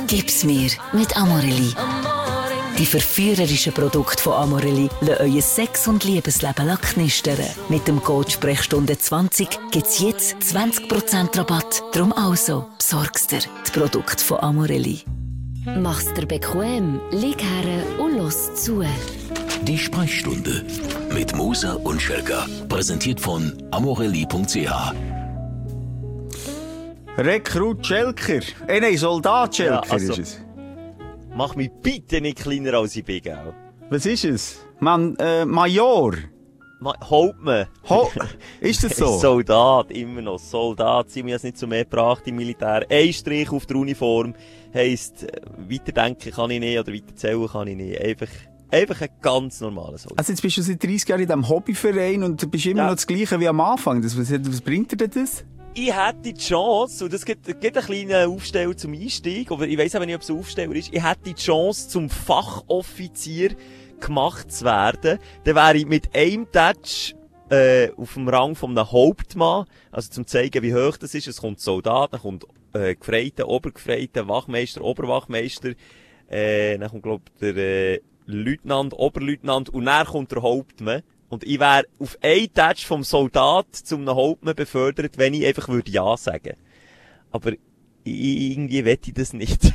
Gib's mir mit Amorelli. Die verführerischen Produkte von Amorelli lassen euer Sex- und Liebesleben knistern. Mit dem Code Sprechstunde 20 gibt's jetzt 20% Rabatt. Drum also, besorgst dir die Produkte von Amorelli. Mach's dir bequem, lieg her und los zu. Die Sprechstunde mit Musa und Schelka. Präsentiert von amorelli.ch. Rekrut Schelker. Nein, Soldat Schelker Ja, also, ist es. Mach mich bitte nicht kleiner als ich bin, gell? Was ist es? Major. Hauptmann. Ist das so? Soldat, immer noch. Soldat, sie haben es nicht zu mehr gebracht im Militär. Ein Strich auf der Uniform heisst, weiterdenken kann ich nicht oder weiterzählen kann ich nicht. Einfach ein ganz normaler Soldat. Also jetzt bist du seit 30 Jahren in diesem Hobbyverein und bist immer noch das Gleiche wie am Anfang. Was bringt dir das? Ich hätte die Chance, und das gibt einen kleinen Aufsteller zum Einstieg, aber ich weiss aber nicht, ob es ein Aufsteller ist, ich hätte die Chance, zum Fachoffizier gemacht zu werden. Dann wäre ich mit einem Touch auf dem Rang von einem Hauptmann, also zum zeigen, wie hoch das ist. Es kommt Soldat, dann kommt Gefreiter, Obergefreiter, Wachmeister, Oberwachmeister, dann kommt, glaub ich, der Leutnant, Oberleutnant und dann kommt der Hauptmann. Und ich wäre auf einen Touch vom Soldat zum Hauptmann befördert, wenn ich einfach würde Ja sagen. Aber irgendwie wette ich das nicht.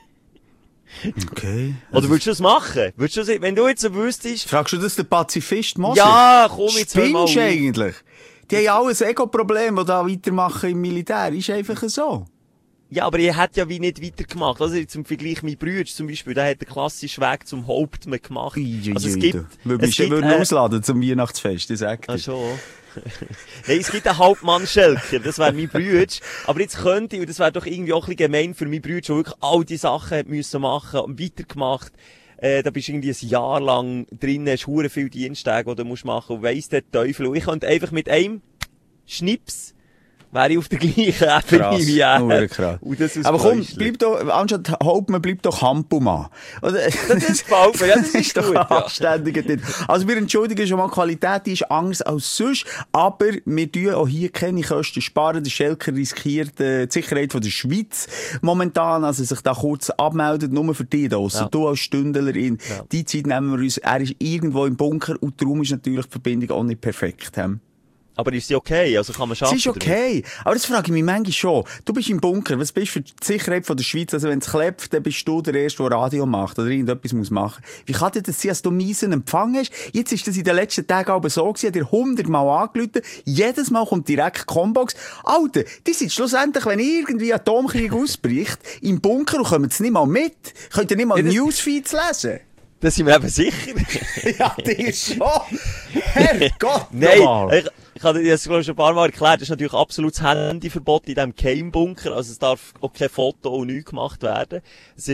Okay. Oder würdest du das machen? Wenn du jetzt so wüsstest... Fragst du das den Pazifist Moser? Ja, komm jetzt hör mal Spinnst auf. eigentlich? Die haben alle ein Ego-Problem, das da weitermachen im Militär. Ist einfach so. Ja, aber ihr hättet ja wie nicht weitergemacht. Also jetzt im Vergleich mit Brüder zum Beispiel, der hat den klassischen Weg zum Hauptmann gemacht. Also es gibt... würden ausladen zum Weihnachtsfest, das sagt Ah, schon. Nein, es gibt einen Hauptmann-Schelker, das wäre mein Bruder. Aber jetzt könnte ich, und das wäre doch irgendwie auch ein bisschen gemein für meinen Bruder, der wirklich all die Sachen hat müssen machen und weitergemacht. Da bist du irgendwie ein Jahr lang drin, hast verdammt viele Diensttage, die du machen musst und weiss der Teufel. Und ich könnte einfach mit einem Schnips wäre ich auf der gleichen Ebene wie er. Krass. Und aber komm, bleib doch, anstatt Hauptmann, bleib doch Hampelmann. Das gefällt mir, ja, das ist doch gut. anständig. Ja. Also wir entschuldigen schon mal, die Qualität die ist anders als sonst, aber wir tun auch hier keine Kosten sparen. Der Schelker riskiert die Sicherheit von der Schweiz momentan, also sich da kurz abmeldet, nur für dich da draussen. Ja. Du als Stündlerin, die Zeit nehmen wir uns, er ist irgendwo im Bunker und darum ist natürlich die Verbindung auch nicht perfekt. Aber ist sie okay? Also kann man schaffen? Es ist okay. Aber das frage ich mich manchmal schon. Du bist im Bunker. Was bist du für die Sicherheit von der Schweiz? Also wenn es klebt, dann bist du der Erste, der Radio macht oder irgendetwas muss machen. Wie kann dir das sein, dass du miesen Empfang hast? Jetzt ist das in den letzten Tagen aber so gewesen, dir 100-mal angerufen. Jedes Mal kommt direkt Combox. Alter, die sind schlussendlich, wenn irgendwie Atomkrieg ausbricht, im Bunker und kommen sie nicht mal mit. Könnt ihr nicht mal Newsfeeds lesen? Das sind wir eben sicher. Ja, die ist schon. Herrgott, nein, ich habe das schon ein paar Mal erklärt, das ist natürlich absolutes Handyverbot in diesem Geheimbunker, also es darf auch kein Foto und nichts gemacht werden. Es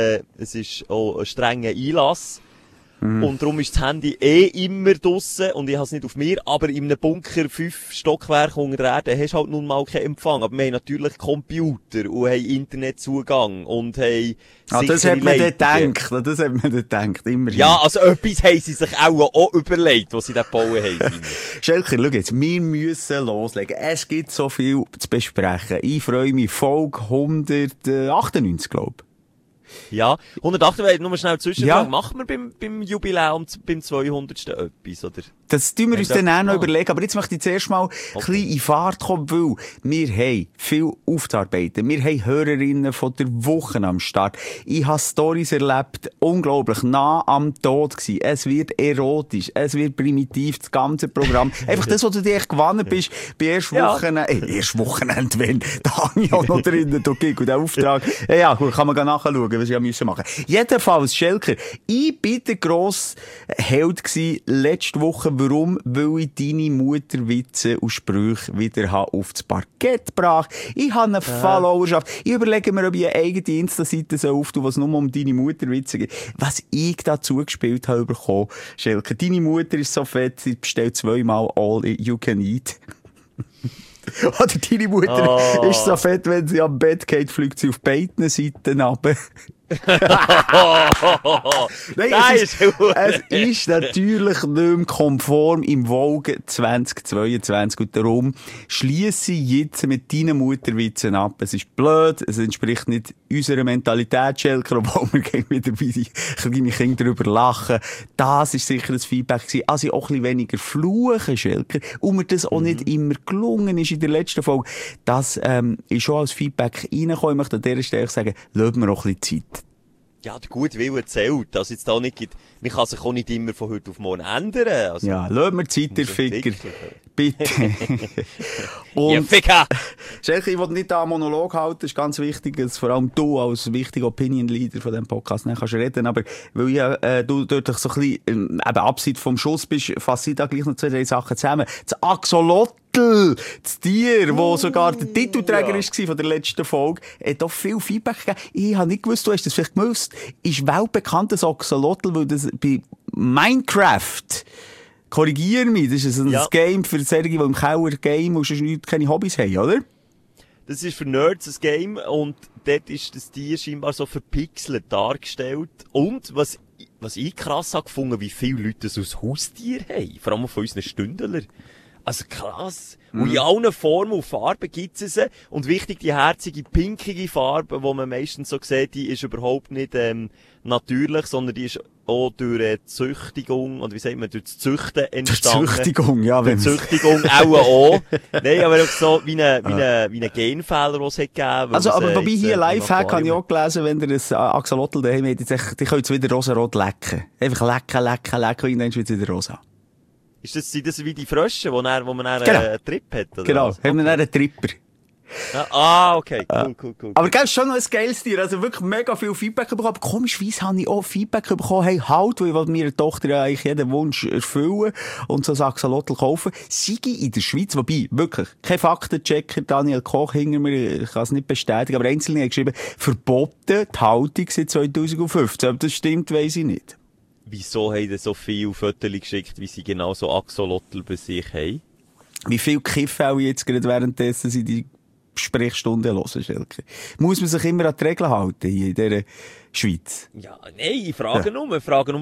ist auch ein strenger Einlass. Und darum ist das Handy immer draussen und ich habe es nicht auf mir, aber in einem Bunker 5 Stockwerke unter der Erde hast du halt nun mal keinen Empfang. Aber wir haben natürlich Computer und haben Internetzugang und haben das hat man dann gedacht, immerhin. Ja, also etwas haben sie sich auch überlegt, was sie da gebaut haben. Schelker, schau jetzt, wir müssen loslegen. Es gibt so viel zu besprechen. Ich freue mich, Folge 198, glaube ich. Ja, 108, nur schnell Zwischenfrage. Machen wir beim Jubiläum, beim 200. etwas, oder? Das tun wir uns dann auch noch überlegen. Aber jetzt möchte ich zuerst mal ein bisschen in Fahrt kommen, weil wir haben viel aufzuarbeiten. Wir haben Hörerinnen von der Woche am Start. Ich habe Storys erlebt, unglaublich nah am Tod gewesen. Es wird erotisch, es wird primitiv, das ganze Programm. Einfach das, was du dir gewonnen bist, bei erst Wochenende, wenn, da habe ich auch noch drinnen, du Gig, und der Auftrag. Ja, gut, kann man nachschauen, was ich machen musste. Jedenfalls, Schelker, ich bin der grosse Held gewesen letzte Woche. Warum? Weil ich deine Mutterwitze und Sprüche wieder aufs Parkett gebracht. Ich habe eine Followerschaft. Ich überlege mir, ob ich eine eigene Insta-Seite auftue, was nur um deine Mutterwitze geht. Was ich da zugespielt habe bekommen, Schelker. Deine Mutter ist so fett, sie bestellt 2-mal All You Can Eat. Oder deine Mutter ist so fett, wenn sie am Bett geht, fliegt sie auf beiden Seiten runter. Nein, es ist natürlich nicht mehr konform im Wogen 2022 und darum schliesse ich jetzt mit deinen Mutterwitzen ab. Es ist blöd, es entspricht nicht unserer Mentalität, Schelker, obwohl wir gegen wieder bei kleine Kinder darüber lachen. Das ist sicher das Feedback gewesen. Also ich auch ein bisschen weniger fluchen, Schelker, und mir das auch nicht immer gelungen ist in der letzten Folge. Das ist schon als Feedback reingekommen. Ich möchte an dieser Stelle sagen, lassen wir auch ein bisschen Zeit. Ja, der gute Wille zählt. Also jetzt da nicht, man kann sich auch nicht immer von heute auf morgen ändern. Also, ja, lassen wir Zeit, der Ficker. Bitte. Und, ja, Ficker! Schelke, ich will nicht da einen Monolog halten, das ist ganz wichtig, dass vor allem du als wichtiger Opinion Leader von diesem Podcast nicht kannst reden, aber weil du dort so ein bisschen, eben abseits vom Schuss bist, fasse ich da gleich noch 2-3 Sachen zusammen. Das Axolotl, das Tier, wo sogar der Titelträger war von der letzten Folge, hat auch viel Feedback gegeben. Ich habe nicht gewusst, du hast das vielleicht gewusst, ist weltbekannt das Axolotl, weil das bei Minecraft, korrigier mich, das ist ein Game für solche, die im Keller game und sonst keine Hobbys haben, oder? Das ist für Nerds ein Game und dort ist das Tier scheinbar so verpixelt dargestellt. Und was ich krass habe gefunden, wie viele Leute das als Haustier haben. Vor allem von unseren Stündler. Also krass. Und in allen Formen und Farben gibt es sie. Und wichtig, die herzige, pinkige Farbe, die man meistens so sieht, die ist überhaupt nicht natürlich, sondern die ist auch durch Züchtigung, oder wie sagt man, durch das Züchten entstanden. Züchtigung, ja. Durch Züchtigung auch. Nein, aber auch so wie ein Genfehler, den es hat gegeben. Also, aber wobei hier Lifehack habe ich auch gelesen, wenn ihr ein Axolotl daheim habt, die können es wieder rosarot lecken. Einfach lecken, und dann wird es wieder rosa. Sind das wie die Frösche, wo man einen Trip hat? Oder genau, was? haben wir einen Tripper. Ja, okay, cool. Aber gell, schon noch ein geiles Tier, also wirklich mega viel Feedback bekommen. Aber komischerweise habe ich auch Feedback bekommen, hey, halt, weil ich will meiner Tochter ja eigentlich jeden Wunsch erfüllen und so ein Axolotl kaufen. Sei in der Schweiz, wobei, wirklich, kein Faktenchecker, Daniel Koch hinter mir, ich kann es nicht bestätigen, aber Einzelne haben geschrieben, verboten die Haltung seit 2015. Ob das stimmt, weiss ich nicht. Wieso haben so viele Fotos geschickt, wie sie genau so Axolotl bei sich haben? Wie viel Kiffen auch jetzt gerade währenddessen sie die Sprechstunden hören, Schelke? Muss man sich immer an die Regeln halten hier in dieser Schweiz? Ja, nein, ich frage nur.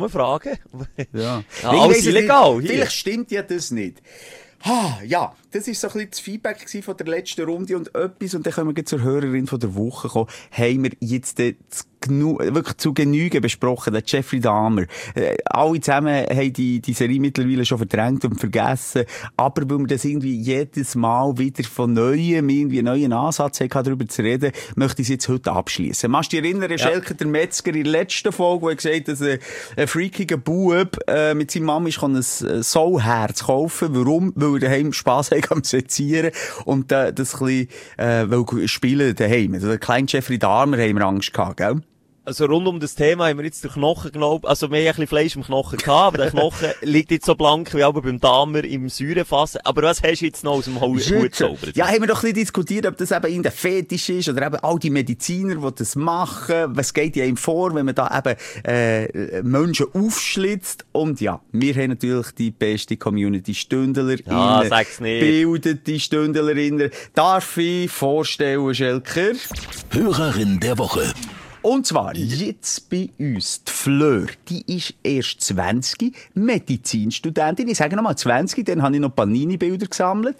Ja. Alles illegal hier. Vielleicht stimmt ja das nicht. Ja, das ist so ein bisschen das Feedback von der letzten Runde und etwas, und dann können wir zur Hörerin von der Woche kommen, haben wir jetzt wirklich zu Genüge besprochen, der Jeffrey Dahmer. Alle zusammen haben die Serie mittlerweile schon verdrängt und vergessen, aber weil wir das irgendwie jedes Mal wieder von Neuem, irgendwie einen neuen Ansatz haben, darüber zu reden, möchte ich es jetzt heute abschließen. Machst du dich erinnern, Schelke, der Metzger in der letzten Folge, wo er gesagt hat, dass ein freakiger Bub mit seiner Mama ein Soulherz kaufen. Warum? Weil er daheim Spass hat am Sezieren und das ein bisschen spielen daheim. Also der kleine Jeffrey Dahmer haben wir Angst gehabt, gell? Also rund um das Thema haben wir jetzt den Knochen genommen. Also wir haben ein bisschen Fleisch im Knochen gehabt, aber der Knochen liegt jetzt so blank wie aber beim Dahmer im Säurefass. Aber was hast du jetzt noch aus dem Hut gezaubert? Ja, haben wir doch ein bisschen diskutiert, ob das eben in der Fetisch ist oder eben all die Mediziner, die das machen. Was geht ja ihm vor, wenn man da eben Menschen aufschlitzt? Und ja, wir haben natürlich die beste Community Stündlerinnen. Ja, sag's nicht. Bildete Stündlerinnen. Darf ich vorstellen, Schelker? Hörerin der Woche. Und zwar jetzt bei uns die Fleur. Die ist erst 20, Medizinstudentin. Ich sage nochmal 20, dann habe ich noch Panini-Bilder gesammelt.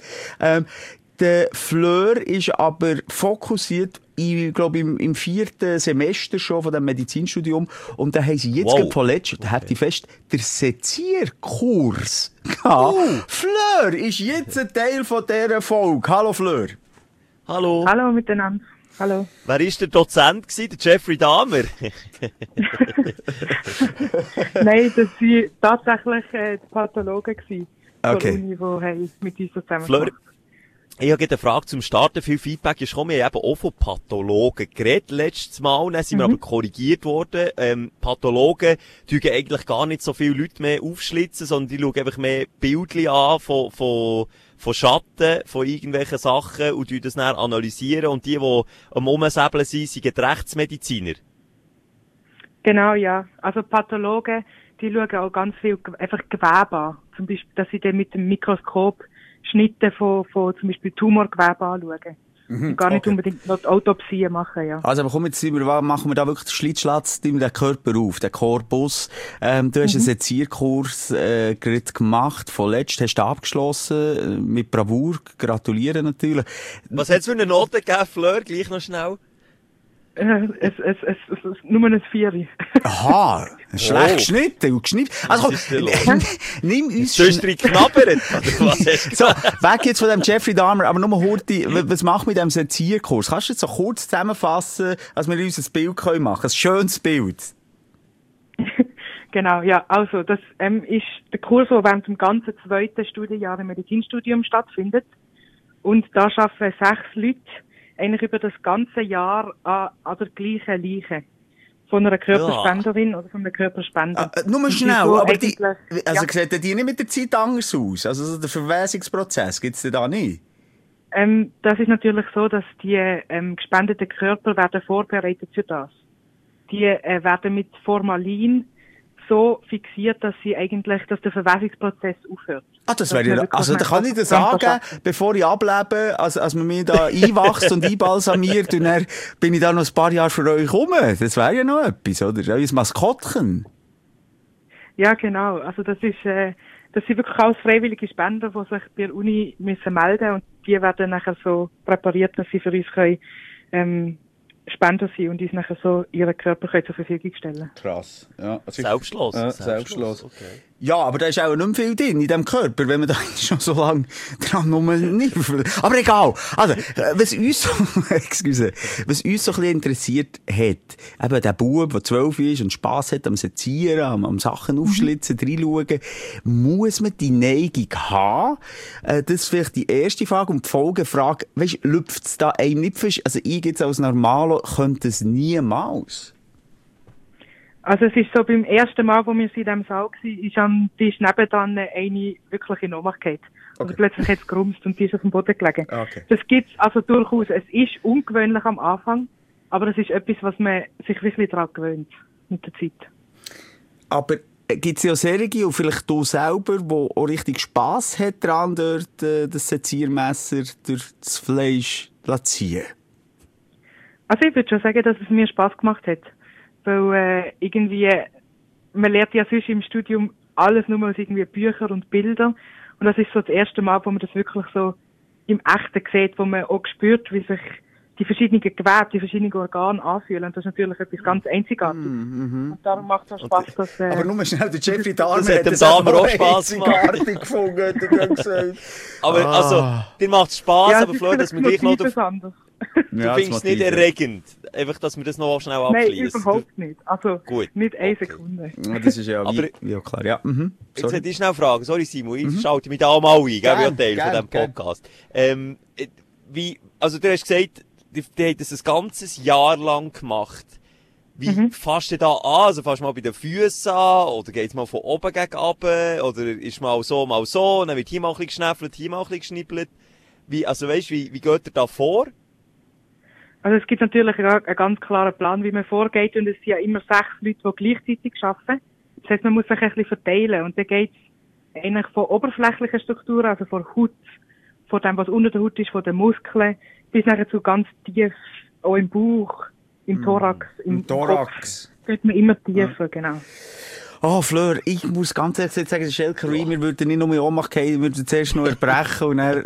Der Fleur ist aber fokussiert, ich glaube, im 4. Semester schon von dem Medizinstudium. Und da haben sie jetzt von letztem, da habt ihr fest, der Sezierkurs gehabt. Fleur ist jetzt ein Teil von dieser Folge. Hallo Fleur. Hallo. Hallo miteinander. Hallo. Wer war der Dozent gewesen? Der Jeffrey Dahmer? Nein, das waren tatsächlich die Pathologen gewesen. Okay. Uni, die mit uns zusammen Fleur, ich habe eine Frage zum Starten. Viel Feedback ist gekommen. Wir haben eben auch von Pathologen geredet letztes Mal. Dann sind wir aber korrigiert worden. Pathologen tun eigentlich gar nicht so viele Leute mehr aufschlitzen, sondern die schauen einfach mehr Bildchen an von Schatten, von irgendwelchen Sachen und das dann analysieren. Und die am Umsäbeln sind Rechtsmediziner. Genau, ja. Also Pathologen, die schauen auch ganz viel einfach Gewebe an. Zum Beispiel, dass sie dann mit dem Mikroskop Schnitte von zum Beispiel Tumorgewebe anschauen. Und gar nicht unbedingt noch die Autopsie machen, ja. Also, aber komm, jetzt machen wir da wirklich den Schlitzschlatz, den Körper auf, den Korpus. Du hast einen Sezierkurs, gerade gemacht. Vorletzt hast du abgeschlossen, mit Bravour. Gratuliere natürlich. Was hat's für eine Note gegeben, Fleur? Gleich noch schnell. Nur ein 4. Aha, schlecht geschnitten und geschnitten. Also, komm, nimm uns Sonst drin knabbert, oder was hast du so, weg jetzt von dem Jeffrey Dahmer, aber nur Horti, was macht mit dem Sezierkurs? Kannst du jetzt so kurz zusammenfassen, dass wir uns ein Bild machen können? Ein schönes Bild. Genau, ja. Also, das ist der Kurs, der während dem ganzen 2. Studienjahr im Medizinstudium stattfindet. Und da arbeiten 6 Leute eigentlich über das ganze Jahr an der gleichen Leiche. Von einer Körperspenderin oder von einem Körperspender. Nur schnell, so aber sieht die nicht mit der Zeit anders aus? Also so der Verwesungsprozess, gibt's da nicht? Das ist natürlich so, dass die gespendeten Körper werden vorbereitet für das. Die werden mit Formalin so fixiert, dass der Verwesungsprozess aufhört. Ah, das wäre ja, also da kann ich das sagen, bevor ich ablebe, als man mir da einwachst und einbalsamiert und dann bin ich da noch ein paar Jahre für euch rum. Das wäre ja noch etwas, oder? Euer Maskottchen. Ja, genau. Also das sind wirklich alles freiwillige Spender, die sich bei der Uni müssen melden und die werden nachher so präpariert, dass sie für uns können, Spender sind und uns nachher so ihren Körper können zur Verfügung stellen. Krass. Ja, also Selbstlos. Okay. Ja, aber da ist auch nicht mehr viel drin in diesem Körper, wenn man da schon so lange dran nicht. Aber egal. Also, was uns so ein bisschen interessiert hat, eben der Bub, der 12 ist und Spass hat am Sezieren, am Sachen aufschlitzen, reinschauen, muss man die Neigung haben? Das ist vielleicht die erste Frage. Und die Folgefrage, weisst, lüpft's da einem nicht fest? Also, ich jetzt als Normalo könnte es niemals. Also es ist so, beim ersten Mal, wo wir in diesem Saal waren, ist am Tisch nebenan eine wirklich in Ohnmacht gefallen. Okay. Also plötzlich hat es gerumst und die ist auf dem Boden gelegen. Okay. Das gibt's also durchaus. Es ist ungewöhnlich am Anfang, aber es ist etwas, was man sich wirklich daran gewöhnt mit der Zeit. Aber gibt es ja Serien, und vielleicht du selber, wo auch richtig Spass hat daran, dort das Seziermesser durch das Fleisch zu ziehen? Also ich würde schon sagen, dass es mir Spass gemacht hat. Weil irgendwie, man lernt ja sonst im Studium alles nur aus irgendwie Büchern und Bildern. Und das ist so das erste Mal, wo man das wirklich so im Echten sieht, wo man auch spürt, wie sich die verschiedenen Gewebe, die verschiedenen Organe anfühlen. Und das ist natürlich etwas ganz Einzigartiges. Und darum macht es auch Spass, dass... aber nur schnell, der Jeffrey Dahmer hat dem Dahmer auch Spass gemacht. gefunden, aber also, dir macht es Spass, ja, aber Flor, dass wir gleich noch... Du ja, findest es nicht erregend. Einfach, dass wir das noch schnell abschließen. Nein, überhaupt nicht. Also, gut. Nicht eine Sekunde. Ja, das ist ja wie klar, ja. Jetzt hätte ich schnell fragen. Sorry, Simon, ich schalte mich da mal ein, gell, wie ein Teil von diesem Podcast. Also, du hast gesagt, die haben das ein ganzes Jahr lang gemacht. Wie fasst du da an? Also, fährst du mal bei den Füßen an? Oder geht's mal von oben gegen runter? Oder ist mal so, und dann wird hier mal ein bisschen geschnäffelt, hier mal ein bisschen geschnippelt? Also, weisst, wie geht ihr da vor? Also es gibt natürlich einen ganz klaren Plan, wie man vorgeht, und es sind ja immer 6 Leute, die gleichzeitig arbeiten. Das heisst, man muss sich ein bisschen verteilen, und dann geht es eigentlich von oberflächlichen Strukturen, also von Haut, von dem, was unter der Haut ist, von den Muskeln, bis nachher zu ganz tief, auch im Bauch, im Thorax, im Thorax. Kopf. Geht man immer tiefer, genau. Oh, Fleur, ich muss ganz ehrlich sagen, der Schelker Reim, wir würden nicht nur in Ohnmacht gehen, wir würden zuerst noch erbrechen und dann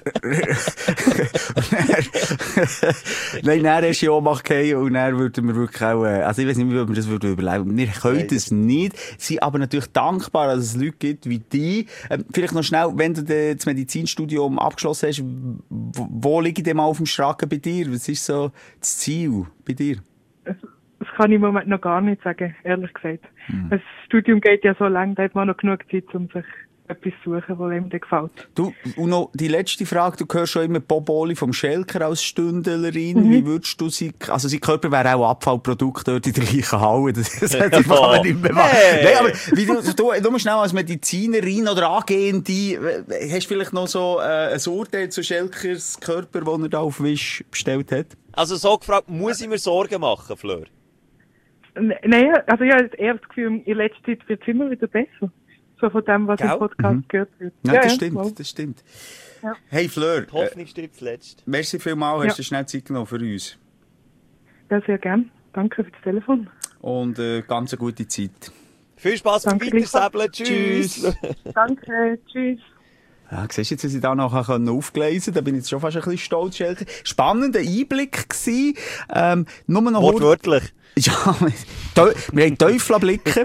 nein, dann erst in Ohnmacht gehen und dann würden wir wirklich auch, also ich weiß nicht, wie wir das würden überleben. Wir können das nicht, sind aber natürlich dankbar, dass es Leute gibt wie die. Vielleicht noch schnell, wenn du das Medizinstudium abgeschlossen hast, wo liegt denn mal auf dem Schragen bei dir? Was ist so das Ziel bei dir? Das kann ich im Moment noch gar nicht sagen, ehrlich gesagt. Das Studium geht ja so lang, da hat man noch genug Zeit, um sich etwas zu suchen, was einem gefällt. Du, und noch die letzte Frage, du hörst schon immer Bob Oli vom Schelker als Stündlerin. Wie würdest du sein Körper wäre auch Abfallprodukt dort in der gleichen Halle. Das hätte ich mal nicht mehr machen. Nein, aber wie du schnell als Medizinerin oder Angehende, hast du vielleicht noch so ein Urteil zu Schelkers Körper, den er da auf Wisch bestellt hat? Also so gefragt, muss ich mir Sorgen machen, Fleur? Nein, also ich habe eher das Gefühl, in letzter Zeit wird es immer wieder besser. so von dem, was Gell? im Podcast gehört wird. Ja, das voll. stimmt, das stimmt. Ja. Hey Fleur, Die Hoffnung stirbt zuletzt. merci vielmals, hast Ja. du schnell Zeit genommen für uns. Ja, sehr gern. Danke für das Telefon. Und ganz eine gute Zeit. Viel Spass beim Danke, Weitersäbeln. Tschüss. Danke, tschüss. Ja, siehst du jetzt, was ich da nachher aufgelesen konnte? Da bin ich jetzt schon fast ein bisschen stolz, Schelke. Spannender Einblick gewesen. Nur noch Wortwörtlich. Ja, wir haben Teufelblicke.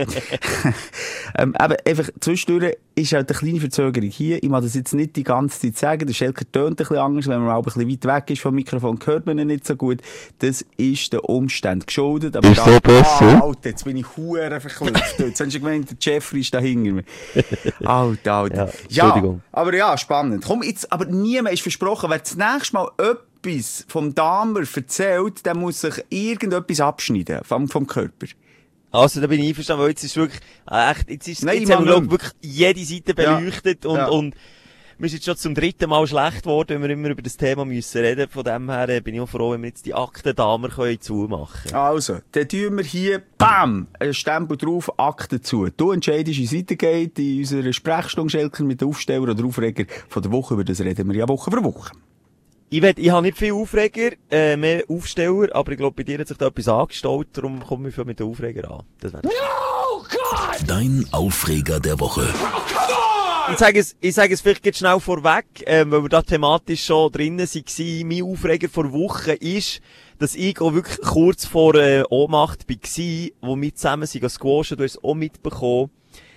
Aber einfach zwischendurch ist halt eine kleine Verzögerung hier. Ich mag das jetzt nicht die ganze Zeit sagen. Der Schelker tönt ein bisschen anders. Wenn man auch ein bisschen weit weg ist vom Mikrofon, hört man ihn nicht so gut. Das ist den Umständen geschuldet. Aber Ist so besser? Alter, jetzt bin ich verdammt verklüpft. Jetzt hast du gemeint, der Jeffrey ist da hinter mir. Alter. Ja, Entschuldigung. Aber ja, spannend. Komm, jetzt, aber niemand ist versprochen, wer das nächste Mal etwas vom Damer erzählt, der muss sich irgendetwas abschneiden vom Körper. Also, da bin ich einverstanden, weil jetzt ist wirklich, echt, jetzt Nein, haben wir, Mann, glaub ich, wirklich jede Seite Ja. beleuchtet Ja. und mir ist jetzt schon zum 3. Mal schlecht geworden, wenn wir immer über das Thema müssen reden. Von dem her bin ich auch froh, wenn wir jetzt die Aktendamer können zumachen. Also, dann tun wir hier, bam, einen Stempel drauf, Akte zu. Du entscheidest, wie es weitergeht in unserer Sprechstunde, Schelker, mit den Aufsteller oder Aufreger von der Woche. Über das reden wir ja Woche für Woche. Ich habe nicht viel Aufreger, mehr Aufsteller, aber ich glaube, bei dir hat sich da etwas angestaut, darum kommen wir mit den Aufreger an. Das wäre Dein Aufreger der Woche. Ich sage es vielleicht jetzt schnell vorweg, weil wir da thematisch schon drinnen waren. Mein Aufreger vor Woche ist, dass ich auch wirklich kurz vor Ohnmacht war, wo wir zusammen sind squashen, du hast es auch mitbekommen,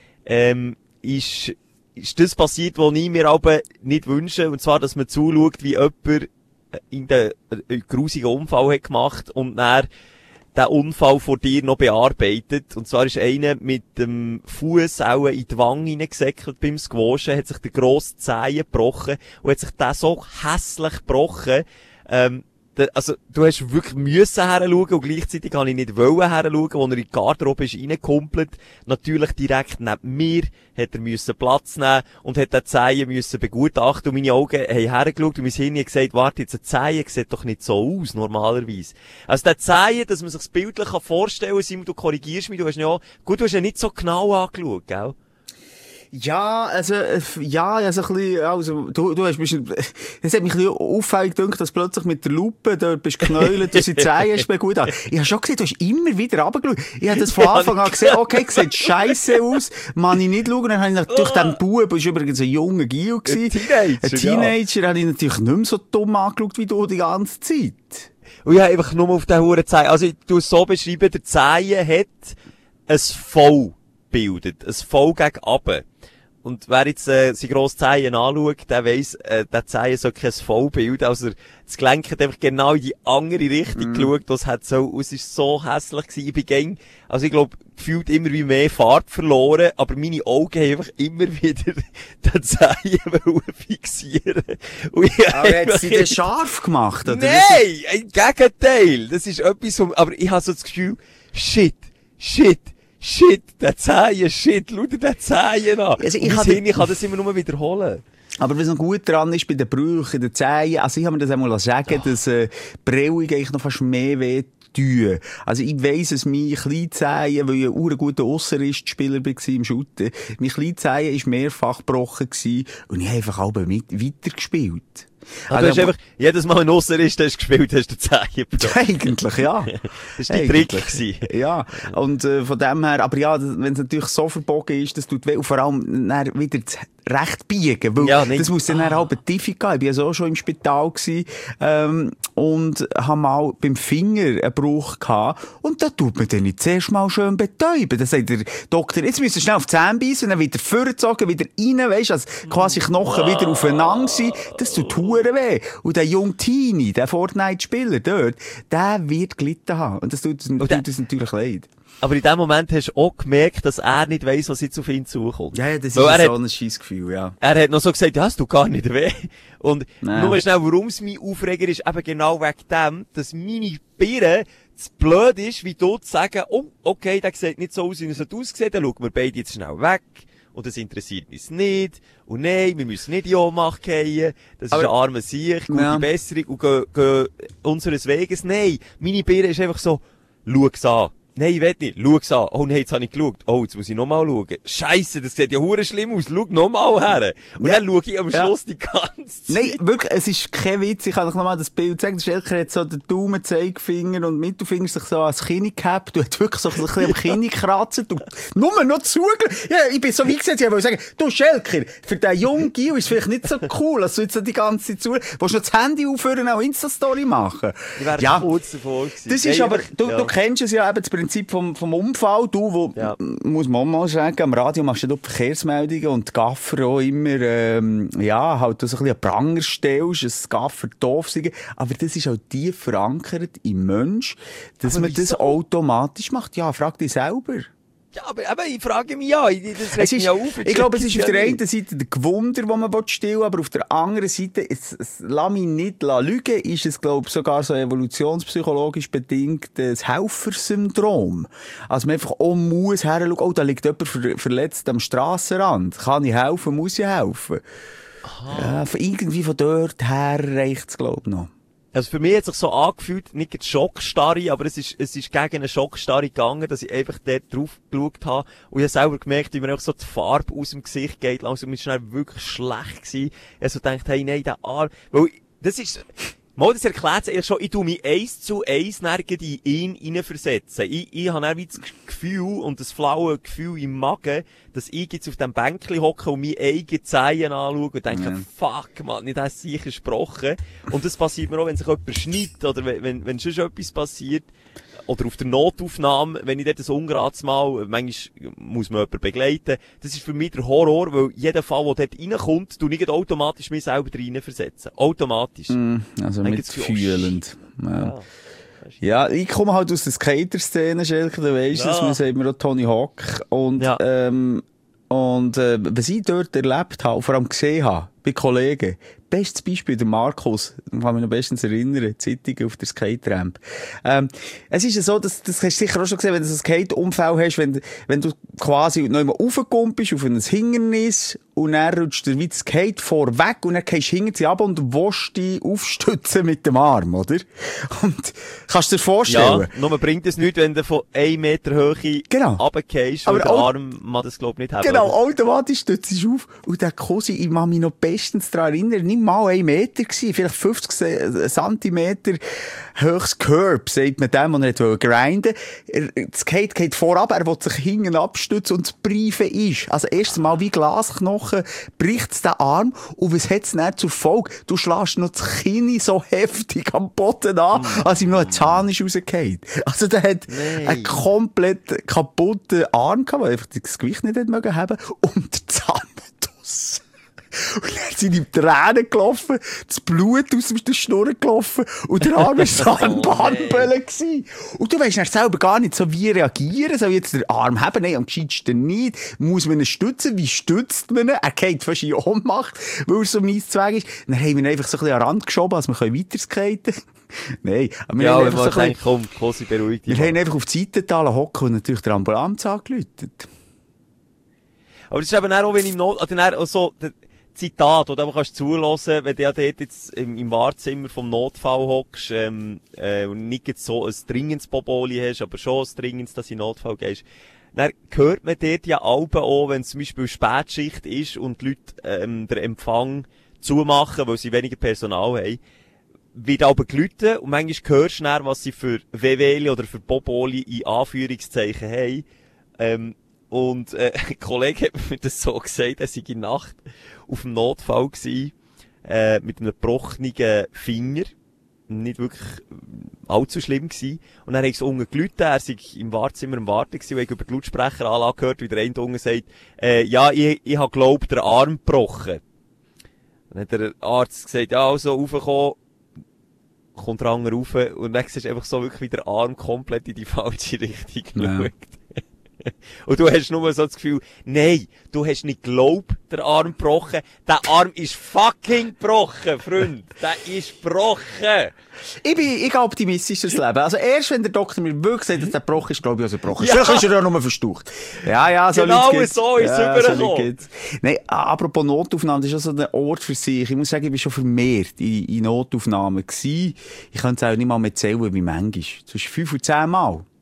ist das passiert, was ich mir aber nicht wünsche, und zwar, dass man zuschaut, wie jemand in den grusigen Unfall hat gemacht und dann den Unfall vor dir noch bearbeitet. Und zwar ist einer mit dem Fuß auch in die Wange hineingesäckelt beim Squashen, hat sich der grosse Zehen gebrochen und hat sich den so hässlich gebrochen, also, du hast wirklich müssen heranschauen und gleichzeitig habe ich nicht wollen heranschauen, als er in die Garderobe ist reingekumpelt. Natürlich direkt neben mir hat er müssen Platz nehmen und hat den Zehen müssen begutachten und meine Augen haben hergeschaut und mein Hirn hat gesagt, warte, jetzt ein Zehen sieht doch nicht so aus, normalerweise. Also der Zehen, dass man sich das bildlich vorstellen kann, Simon, du korrigierst mich, du hast ja, gut, du hast ja nicht so genau angeschaut, gell? Ja, also, ja, also ein bisschen, also, du hast mich, es hat mich ein bisschen auffällig gedacht, dass plötzlich mit der Lupe, da bist geknäult, du sie Zehen hast gut an. Ich habe schon gesehen, du hast immer wieder runtergeschaut. Ich habe das von Anfang an gesehen, okay, sieht scheisse aus, man ich nicht schauen. Dann habe ich natürlich den Bub, ist übrigens ein junger Gil gewesen. Ein Teenager, habe ich natürlich nicht mehr so dumm angeschaut wie du die ganze Zeit. Und ich habe einfach nur auf den Huren Zehen, also ich tue es so beschreiben, der Zehen hat ein V bildet, ein V gegen runter. Und wer jetzt seine grosse Zehen anschaut, der weiss, der Zehen soll kein V bilden. Also das Gelenk hat einfach genau in die andere Richtung geschaut, das hat so, es ist so hässlich gewesen. Ich bin also ich glaube, gefühlt immer wie mehr Farbe verloren, aber meine Augen haben einfach immer wieder den Zehen fixieren. Und Aber hat sie das scharf gemacht, oder? Nein, im Gegenteil. Das ist etwas, aber ich habe so das Gefühl, shit, der Zehen, schau dir den Zehen an. Also ich kann das immer nur wiederholen. Aber was noch gut dran ist bei den Brüchen, den Zehen, also ich habe mir das einmal sagen, dass Brillung eigentlich noch fast mehr weh tun. Also ich weiss, dass mein Kleinzehen, weil ich ein guter Aussenrichtspieler war im Schutten, mein Kleinzehen ist mehrfach gebrochen gewesen und ich habe einfach auch weitergespielt. Also du hast einfach jedes Mal ein Aussenrist gespielt, hast du den Zehen gebrochen. Eigentlich, ja. Das war dein Trick gewesen. Ja, und von dem her, aber ja, wenn es natürlich so verbogen ist, das tut weh, und vor allem dann wieder recht biegen, weil ja, das muss dann halb Tiefe gehen. Ich war ja so schon im Spital gewesen, und habe mal beim Finger einen Bruch gehabt, und da tut man den nicht zuerst mal schön betäuben. Da sagt der Doktor, jetzt müssen wir schnell auf die Zähne beißen, und dann wieder vorgezogen, wieder rein, weisst, also quasi Knochen wieder aufeinander sind. Das tut hure weh. Und der junge Teenie, der Fortnite-Spieler dort, der wird gelitten haben. Und das tut uns natürlich leid. Aber in dem Moment hast du auch gemerkt, dass er nicht weiss, was jetzt auf ihn zukommt. Ja, das ist so ein Scheissgefühl, ja. Er hat noch so gesagt, ja, es tut gar nicht weh. Und Nein. nur schnell, warum es mein Aufreger ist, eben genau wegen dem, dass meine Birne zu blöd ist, wie du zu sagen, oh, okay, der sieht nicht so aus, wie er aussieht, dann schauen wir beide jetzt schnell weg. Und das interessiert uns nicht. Und nein, wir müssen nicht in Ohnmacht fallen. Das ist ein armer Sieg, gute Besserung und gehen unseres Weges. Nein, meine Birne ist einfach so, schau's an. Nein, ich will nicht. Schau's an. Oh nein, jetzt habe ich geschaut. Oh, jetzt muss ich nochmal schauen. Scheisse, das sieht ja hure schlimm aus. Schau nochmal her. Und dann schaue ich am Schluss die ganze Zeit. Nein, wirklich, es ist kein Witz. Ich kann euch nochmal das Bild zeigen. Der Schelker hat so den Daumen, Zeigefinger und Mittelfinger sich so ans Kinn gehabt. Du hast wirklich so ein bisschen am Kinn gekratzt. Du, nur noch Zugel. Ja, ich bin so wie gesagt, ich wollte sagen, du Schelker, für den jungen Gil ist es vielleicht nicht so cool, dass du jetzt so die ganze Zeit zu, willst du noch das Handy aufhören und auch Insta-Story machen? Ich wäre kurz davor gewesen. Das ist aber, du kennst es ja eben, das Prinzip vom Unfall. Du, wo, muss man mal sagen, am Radio machst du ja Verkehrsmeldungen und die Gaffer auch immer, halt so ein bisschen an Pranger stellst, dass Gaffer doof sind. Aber das ist auch tief verankert im Mensch, dass man das automatisch macht. Ja, frag dich selber. Ja, aber ich frage mich ja, das regt mich ja auf. Ich glaube, es ist auf der einen Seite der Gewunder, den man stillen will, aber auf der anderen Seite, lass mich nicht lügen, ist es, glaube ich, sogar so evolutionspsychologisch bedingt das Helfersyndrom. Also man einfach auch muss heranschauen, oh, da liegt jemand verletzt am Strassenrand. Kann ich helfen, muss ich helfen. Ja, irgendwie von dort her reicht es, glaube ich, noch. Also für mich hat es sich so angefühlt, nicht eine Schockstarre, aber es ist gegen eine Schockstarre gegangen, dass ich einfach dort drauf geschaut habe und ich habe selber gemerkt, wie mir auch so die Farbe aus dem Gesicht geht, langsam ist es wirklich schlecht gewesen. Ich habe so gedacht, hey, nein, der Arm, weil das ist, mal, das erklärt sich schon, ich tue mich 1:1 nirgends in ihn hineinversetzen. Ich habe dann wie das Gefühl und das flaue Gefühl im Magen, dass ich jetzt auf dem Bänkchen hocke und meine eigenen Zehen anschaue und denke, fuck, man, nicht das sicher gesprochen. Und das passiert mir auch, wenn sich jemand schneidet oder wenn schon etwas passiert. Oder auf der Notaufnahme, wenn ich dort ein ungerades Mal, manchmal muss man jemanden begleiten. Das ist für mich der Horror, weil jeder Fall, der dort reinkommt, tu ich automatisch mich selber rein versetzen. Automatisch. Also mitfühlend. Ja, ich komme halt aus der Skater-Szene, Schelker, du weisst es, man sagt mir auch Tony Hawk. Und, was ich dort erlebt habe, vor allem gesehen habe, bei Kollegen, bestes Beispiel, der Markus, kann mich noch bestens erinnern, Zeitung auf der Skate-Ramp. Es ist ja so, das hast du sicher auch schon gesehen, wenn du so ein Skate-Unfall hast, wenn du quasi noch einmal raufkommst auf ein Hindernis und dann rutscht dir wie das Skate vorweg und dann gehst du hinter sie ab und willst dich aufstützen mit dem Arm, oder? Und kannst du dir vorstellen? Ja, nur bringt es nichts, wenn du von 1 Meter Höhe runtergehst, weil der Arm man das, glaub ich, nicht haben. Genau, automatisch stützt du auf und der Kosi, ich kann mich noch bestens daran erinnern, nicht mal 1 Meter gewesen, vielleicht 50 Zentimeter höchst Curb, sagt man dem, und er wollte grinden. Das Skate geht vorab, er will sich hinten abstützen und das Briefen ist. Also erst mal wie Glasknochen bricht es den Arm und was hat es dann zur Folge? Du schlägst noch das Kinn so heftig am Boden an, als ihm noch ein Zahn ist rausgefallen. Also der hat einen komplett kaputten Arm gehabt, weil er einfach das Gewicht nicht haben haben und der Zahn draussen. Und dann sind ihm Tränen gelaufen, das Blut aus der Schnur gelaufen und der Arm war so ein Bahnböllen gewesen. Und du weisst dann selber gar nicht so, wie reagieren. Soll jetzt den Arm haben? Nein, am gescheitsten nicht. Muss man ihn stützen? Wie stützt man ihn? Er geht fast in Ohnmacht, weil er so mies Zweig ist. Dann haben wir ihn einfach so ein bisschen an den Rand geschoben, als wir weiterskaten können. Nein, aber wir haben einfach so ein bisschen, komm, beruhigt dich. Wir haben einfach auf die Seite hocken und natürlich der Ambulanz angeläutet. Aber das ist eben auch, wenn im so, Zitat, oder du kannst zulassen, wenn du ja dort jetzt im Wartezimmer vom Notfall hockst, und nicht jetzt so ein dringendes Boboli hast, aber schon ein dringendes, dass du in Notfall gehst. Dann hört man dort ja auch, wenn es zum Beispiel Spätschicht ist und die Leute, den Empfang zumachen, weil sie weniger Personal haben, wird aber geläutet und manchmal hörst du dann, was sie für WWli oder für Boboli in Anführungszeichen haben. Und ein Kollege hat mir das so gesagt, er sei in der Nacht auf dem Notfall gewesen, mit einem gebrochenen Finger. Nicht wirklich allzu schlimm gewesen. Und dann hat er so unten geläutet, er sei im Wartezimmer am Warten gewesen, und ich über die Lautsprecheranlage gehört, wie der eine unten sagt, ja, ich habe glaubt, den Arm gebrochen. Dann hat der Arzt gesagt, ja, also, raufkommen, kommt der andere rauf, und dann siehst du einfach so wirklich, wie der Arm komplett in die falsche Richtung schaut. Und du hast nur so das Gefühl, nein, du hast nicht geglaubt, der Arm gebrochen. Der Arm ist fucking gebrochen, Freund. Der ist gebrochen. Ich gehe optimistisch durchs Leben. Also erst, wenn der Doktor mir wirklich sagt, dass der gebrochen ist, glaube ich, dass er gebrochen ist. Vielleicht ist er ja nur verstaucht. Ja, so genau so ist es übergekommen. Nein, apropos Notaufnahme, das ist auch so ein Ort für sich. Ich muss sagen, ich war schon vermehrt in Notaufnahmen gewesen. Ich kann es auch nicht mal mehr zählen, wie manchmal. Zwischen 5 und 10 Mal.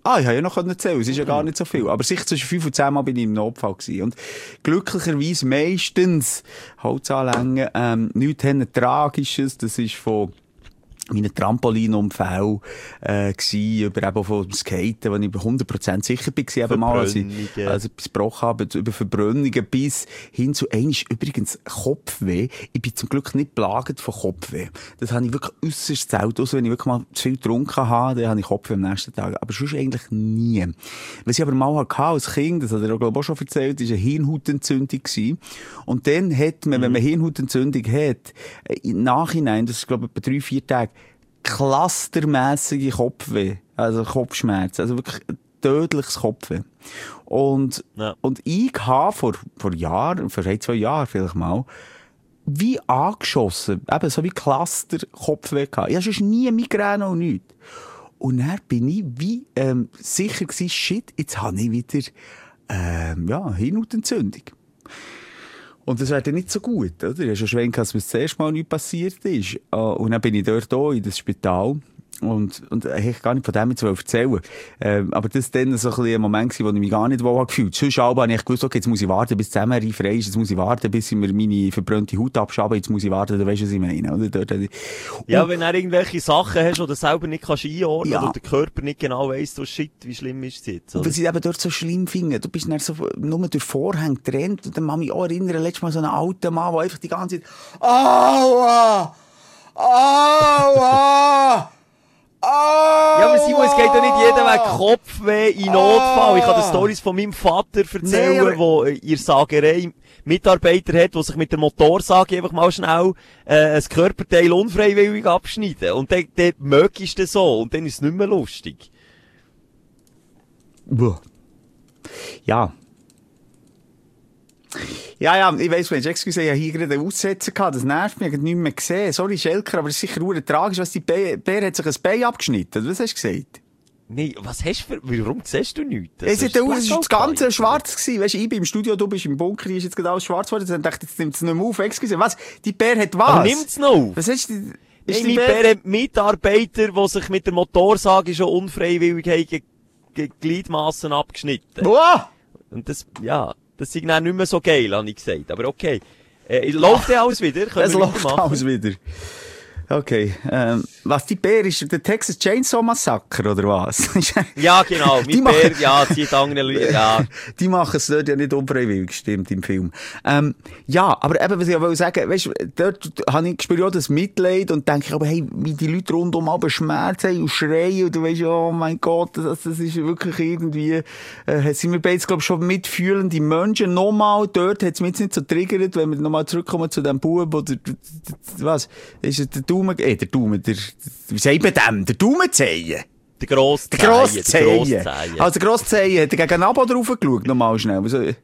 Ich habe ja noch erzählen, es ist ja gar nicht so viel. Aber sicher zwischen 5 und 10 Mal bin ich im Notfall gewesen. Und glücklicherweise meistens Holzanlängen, nichts Tragisches, das ist von meinen Trampolinunfall gsi, über eben von Skaten, wo ich 100% sicher war, eben mal, als ich etwas gebrochen habe, über Verbrennungen bis hin zu einisch übrigens Kopfweh. Ich bin zum Glück nicht plagend von Kopfweh. Das habe ich wirklich äusserst selten, außer wenn ich wirklich mal zu viel getrunken habe, dann habe ich Kopfweh am nächsten Tag. Aber sonst eigentlich nie. Was ich aber mal hatte als Kind, das hat er glaube ich auch schon erzählt, war eine Hirnhautentzündung gewesen. Und dann hat man, wenn man Hirnhautentzündung hat, im Nachhinein, das ist glaube ich etwa 3-4 Tage, clustermässige Kopfweh, also Kopfschmerzen, also wirklich tödliches Kopfweh. Und ich habe vor Jahren, vor 1-2 Jahren vielleicht mal, wie angeschossen, eben so wie Cluster-Kopfweh gehabt. Ich hatte sonst nie Migräne und nichts. Und dann bin ich wie sicher gewesen, shit, jetzt habe ich wieder Hirnhautentzündung. Und das wäre dann nicht so gut, oder? Ich habe schon schwenken, dass mir das erste Mal nichts passiert ist. Und dann bin ich dort in das Spital. Und ich gar nicht von dem jetzt erzählen. Aber das war dann so ein bisschen ein Moment, wo ich mich gar nicht wohl gefühlt habe. Sonst habe ich gewusst, okay, jetzt muss ich warten, bis die Zusammenreih frei ist. Jetzt muss ich warten, bis ich mir meine verbrannte Haut abschaben. Jetzt muss ich warten, du weißt, was ich meine, oder? Ja, wenn du irgendwelche Sachen hast, die du selber nicht einordnen kannst, oder der Körper nicht genau weiss, so shit, wie schlimm ist es jetzt, oder? Und was ich eben dort so schlimm finde, du bist dann so nur durch Vorhänge getrennt. Und dann kann ich mich auch erinnern, letztes Mal so einen alten Mann, der einfach die ganze Zeit, Aua! Aua! Ja, aber Simon, es geht ja nicht jeder Weg Kopfweh in Notfall. Ich habe die Storys von meinem Vater erzählen, wo ihr Sagerei Mitarbeiter hat, der sich mit der Motorsage einfach mal schnell ein Körperteil unfreiwillig abschneiden. Und dann mögst du so. Und dann ist es nicht mehr lustig. Ja. Ja, ich weiss, Mensch, excuse, ich habe hier gerade einen Aussetzer gehabt, das nervt mich, ich habe nicht mehr gesehen. Sorry, Schelker, aber es ist sicher sehr tragisch, was die Bär hat sich ein Bein abgeschnitten, was hast du gesagt? Nee, was hast du warum siehst du nichts? Es war das Ganze schwarz gewesen, weisst du, ich bin im Studio, du bist im Bunker, ist jetzt gerade alles schwarz geworden, dann dachte ich, jetzt nimmt es nicht mehr auf, excuse, was? Die Bär hat was? Aber nimmt's noch auf? Was hast du? Ist die Bär hat Mitarbeiter, die sich mit der Motorsage schon unfreiwillig Gliedmassen abgeschnitten. Wow! Und das ist dann nicht mehr so geil, habe ich gesagt. Aber okay. Läuft der alles wieder? Es läuft alles wieder. Okay. Was die Bär ist, der Texas Chainsaw Massacre, oder was? Ja, genau. Mit Bär, zieht andere Leute, ja. Die machen es dort ja nicht unfreiwillig, stimmt, im Film. Ja, aber eben, was ich auch sagen, weißt du, dort habe ich gespürt, ja, das Mitleid und denke ich aber, hey, wie die Leute rundum aber Schmerzen haben und schreien und du weißt, oh mein Gott, das ist wirklich irgendwie, sind wir beide, glaube ich, schon mitfühlende Menschen. Nochmal, dort hat es mich jetzt nicht so triggert, wenn wir nochmal zurückkommen zu dem Bub oder, was, ist es der wie sagt man dem? Der Daumenzehen? Der Grosszehen. Also der Grosszehen, hat er gegen den Abo drauf geschaut, nochmal schnell.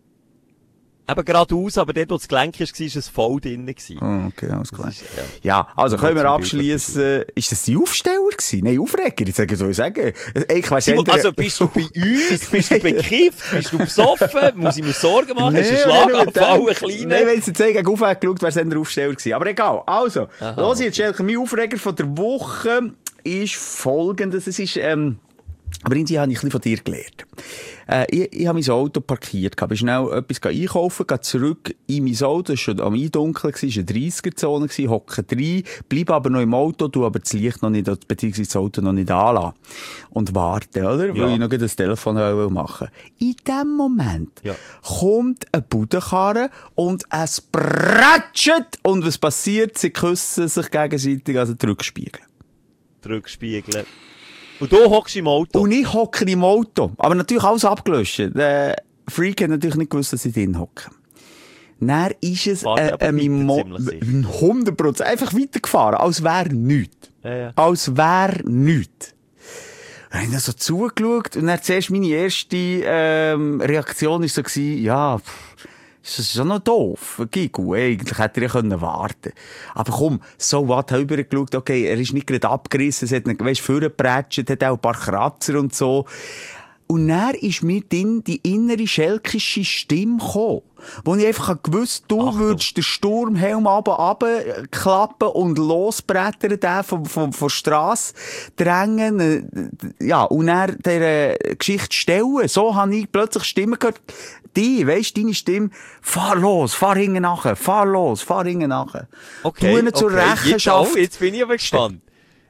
Eben geradeaus, aber dort, wo das Gelenk war, war es voll drinnen. Oh, okay, alles klar. Ja, also können wir abschließen. Ist das die Aufsteller gewesen? Nein, Aufreger, ich soll sagen. Also bist du bei uns? Bist du bekifft? Bist du besoffen? Muss ich mir Sorgen machen? Hast du einen Schlaganfall, einen kleinen? Nein, wenn sie jetzt gegen Aufreger geschaut, wäre es dann der Aufsteller gewesen. Aber egal. Also, los jetzt, Schelke, mein Aufreger von der Woche ist folgendes. Es ist, aber irgendwie habe ich ein bisschen von dir gelernt. Ich habe mein Auto parkiert, bin schnell etwas einkaufen, gehe zurück in mein Auto, es war schon am Eindunkeln, es war eine 30er-Zone, hocke rein, bleibe aber noch im Auto, tu aber das Licht noch nicht, beziehungsweise das Auto noch nicht anlassen. Und warte, oder? Ja. Weil ich noch das Telefon machen will. In dem Moment kommt eine Budenkarre und es prätscht und was passiert? Sie küssen sich gegenseitig, also die Rückspiegel. Rückspiegeln. Und du hockst im Auto? Und ich hocke im Auto. Aber natürlich alles abgelöscht. Der Freak hat natürlich nicht gewusst, dass ich drin hocke. Dann ist es mein 100% einfach weitergefahren, als wäre nichts. Ja. Als wäre nichts. Dann habe ich so zugeschaut und dann zuerst meine erste Reaktion war so gewesen, das ist schon noch doof. Gigu, eigentlich hätte er ja warten können. Aber komm, so was, habe ich rübergeschaut, okay, er ist nicht gerade abgerissen, es hat ihn, vorgeprätscht, hat auch ein paar Kratzer und so. Und dann ist mir dann die innere schelkische Stimme gekommen, wo ich einfach gewusst, du würdest den Sturmhelm runterklappen und losbrettern, den von Strasse drängen, ja, und dann dieser Geschichte stellen. So habe ich plötzlich Stimmen gehört. Deine Stimme, fahr los, fahr hinten nachher, fahr los, fahr hinten nachher. Okay, Du ihnen zur Rechenschaft. Jetzt bin ich aber gespannt.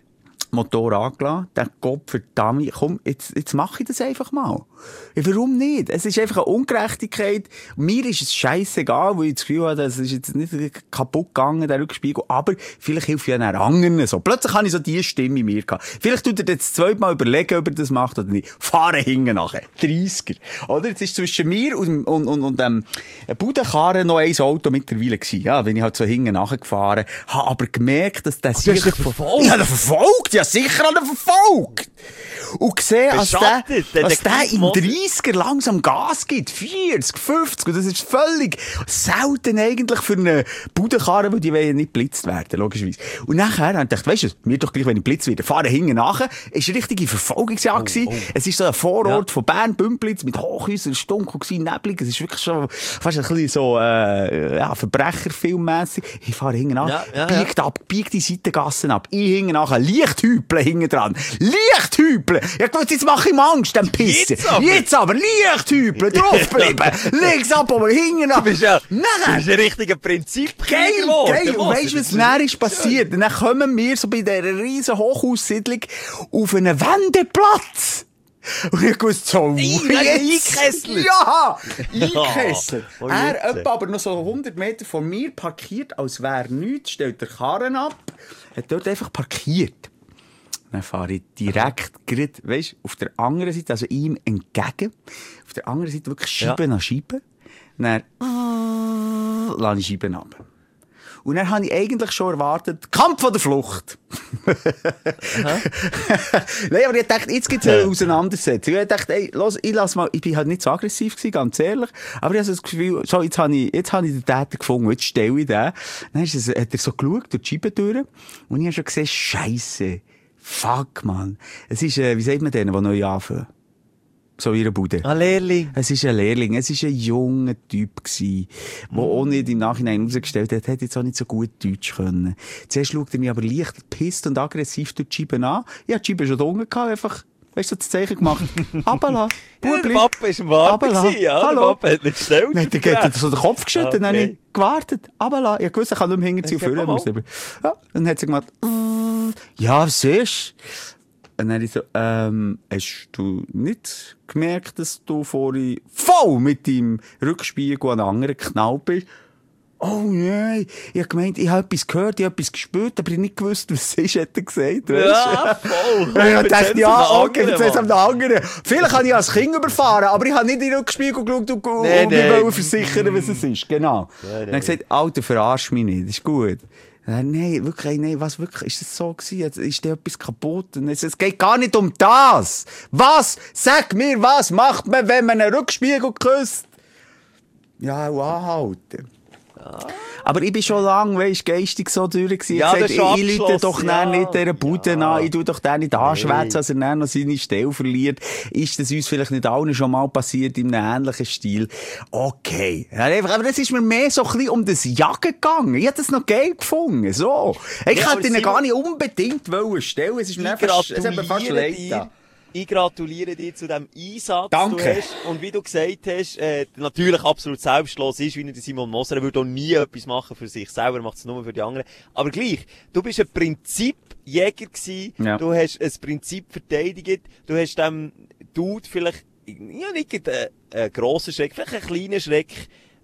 Motor angelassen, der Kopf verdammt, komm, jetzt mache ich das einfach mal. Ja, warum nicht? Es ist einfach eine Ungerechtigkeit. Mir ist es scheissegal, weil ich das Gefühl habe, das ist jetzt nicht kaputt gegangen, der Rückspiegel, aber vielleicht hilft ja einen anderen so. Plötzlich habe ich so diese Stimme in mir gehabt. Vielleicht tut er jetzt zweimal überlegen, ob er das macht oder nicht. Fahren hinten nachher. 30er. Oder? Jetzt ist zwischen mir und dem Budenkarren noch ein Auto mittlerweile gewesen. Ja, bin ich halt so hinten nachgefahren. Habe aber gemerkt, dass der sich verfolgt? Ja, der verfolgt. Ja, sicher hat er verfolgt. Und gesehen, als der in 30er langsam Gas gibt, 40, 50, und das ist völlig selten eigentlich für eine Budenkarre, weil die wollen ja nicht geblitzt werden, logischerweise. Und nachher habe ich gedacht, weisst du, mir doch gleich, wenn ich blitzt werde, fahren hinten nachher, ist eine richtige Verfolgungsjagd gewesen. Es ist so ein Vorort von Bern, Bümplitz, mit Hochhäusern, es war dunkel gewesen, neblig, es ist wirklich schon fast ein bisschen so, Verbrecherfilmmässig. Ich fahre hinten nach, biegt die Seitengassen ab, ich hinten nachher, Lichthüpeln hinten dran, Lichthüpeln! Ja gut, jetzt mache ich ihm Angst, dem Pisser. Jetzt aber Lichthüpeln, draufbleiben, links ab, aber hinten ab. Du bist ein richtiger Prinzipkrieger geworden. Geil. Und weisst du, was dann ist passiert? Und dann kommen wir so bei dieser riesen Hochhaussiedlung auf einen Wendeplatz. Und ich wusste so, eingekesselt. Ja, eingekesselt. Oh, Er etwa aber noch so 100 Meter von mir parkiert, als wäre nichts, stellt der Karren ab, hat dort einfach parkiert. Dann fahre ich direkt, weisst, auf der anderen Seite, also ihm entgegen, auf der anderen Seite wirklich Scheibe an Scheibe. Dann lasse ich Scheiben ab. Und dann habe ich eigentlich schon erwartet, Kampf von der Flucht. Nein, aber ich dachte, jetzt gibt es eine Auseinandersetzung. Ich dachte, ey, los, ich bin halt nicht so aggressiv gewesen, ganz ehrlich. Aber ich habe so das Gefühl, so, jetzt habe ich den Täter gefunden, jetzt stelle ich den. Dann hat er so geschaut, durch die Scheibe durch. Und ich habe schon gesehen, Scheisse. Fuck, man. Es ist, wie sagt man denen, die neu anfangen? So ihre Bude. Ein Lehrling. Es ist ein Lehrling. Es ist ein junger Typ gsi, der auch nicht im Nachhinein herausgestellt hat, hat jetzt auch nicht so gut Deutsch können. Zuerst schaut er mich aber leicht gepisst und aggressiv durch die Scheibe an. Ich hatte die Scheibe schon da unten gehabt, einfach, weißt du, das Zeichen gemacht. Abala. Der Papa ist im Warten gewesen, ja. Hallo. Der Papa hat nicht gestellt. Dann hat er so den Kopf geschüttelt, dann habe ich gewartet. Abala. Ich wusste, ich kann nicht mehr hinterziehen und führen. Ja, dann hat sie gemacht, ja, was ist? Und dann ich so, hast du nicht gemerkt, dass du vorhin voll mit deinem Rückspiegel an einen anderen geknallt bist? Oh nein, ich habe gemeint, ich habe etwas gehört, ich habe etwas gespürt, aber ich habe nicht gewusst, was es ist, hat er gesagt. Ja, voll. Ich dachte, ja, okay, jetzt ist es am anderen. Vielleicht habe ich als Kind überfahren, aber ich habe nicht in den Rückspiegel geschaut und wollte versichern, was es ist. Genau. Dann habe ich gesagt, Alter, verarsch mich nicht, das ist gut. Nein, wirklich, nein, was wirklich, ist das so gewesen? Ist da etwas kaputt? Und es geht gar nicht um das. Was? Sag mir, was macht man, wenn man einen Rückspiegel küsst? Ja, anhalten. Ja. Aber ich bin schon lange, weisst, geistig so durch gewesen. Ja, ich gesagt, ich lüte doch nicht dieser Bude an, ich tu doch den nicht anschwätzen, als er dann noch seine Stelle verliert. Ist das uns vielleicht nicht allen schon mal passiert in einem ähnlichen Stil? Okay. Aber das ist mir mehr so ein bisschen um das Jagen gegangen. Ich hätte das noch geil gefunden. So. Ich hätte ihn gar nicht unbedingt wollen stellen. Es ist mir fast leid. Ich gratuliere dir zu dem Einsatz. Danke. Du hast, und wie du gesagt hast, natürlich absolut selbstlos ist, wie der Simon Moser. Er würde auch nie etwas machen für sich selber, macht es nur für die anderen. Aber gleich, du bist ein Prinzipjäger gewesen. Ja. Du hast ein Prinzip verteidigt. Du hast dem Dude vielleicht, ja, nicht einen grossen Schreck, vielleicht einen kleinen Schreck,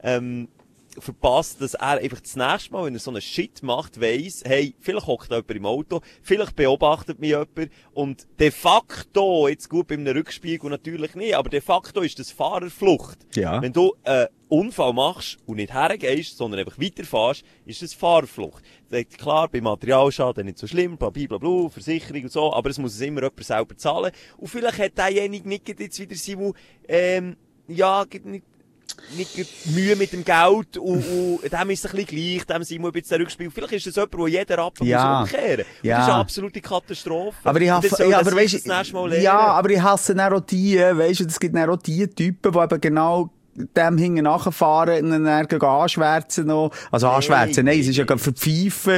verpasst, dass er einfach das nächste Mal, wenn er so einen Shit macht, weiss, hey, vielleicht hockt jemand im Auto, vielleicht beobachtet mich jemand und de facto, jetzt gut beim Rückspiegel natürlich nicht, aber de facto ist das Fahrerflucht. Ja. Wenn du einen Unfall machst und nicht hergehst, sondern einfach weiterfährst, ist das Fahrerflucht. Klar, bei Materialschaden nicht so schlimm, blablabla, Versicherung und so, aber es muss es immer jemand selber zahlen. Und vielleicht hat derjenige nicht jetzt wieder Simon, ja, nicht Mühe mit dem Geld und dem ist es ein bisschen gleich, dem sind wir ein bisschen Rückspiel. Vielleicht ist das jemand, der jeder Rappen muss umkehren. Und das ist eine absolute Katastrophe. Aber ich hasse, aber ich hasse dann auch die, weisst du, es gibt dann auch die Typen, die eben genau dem hinten nachfahren und dann anschwärzen noch. Also anschwärzen, nein, es ist ja verpfeifen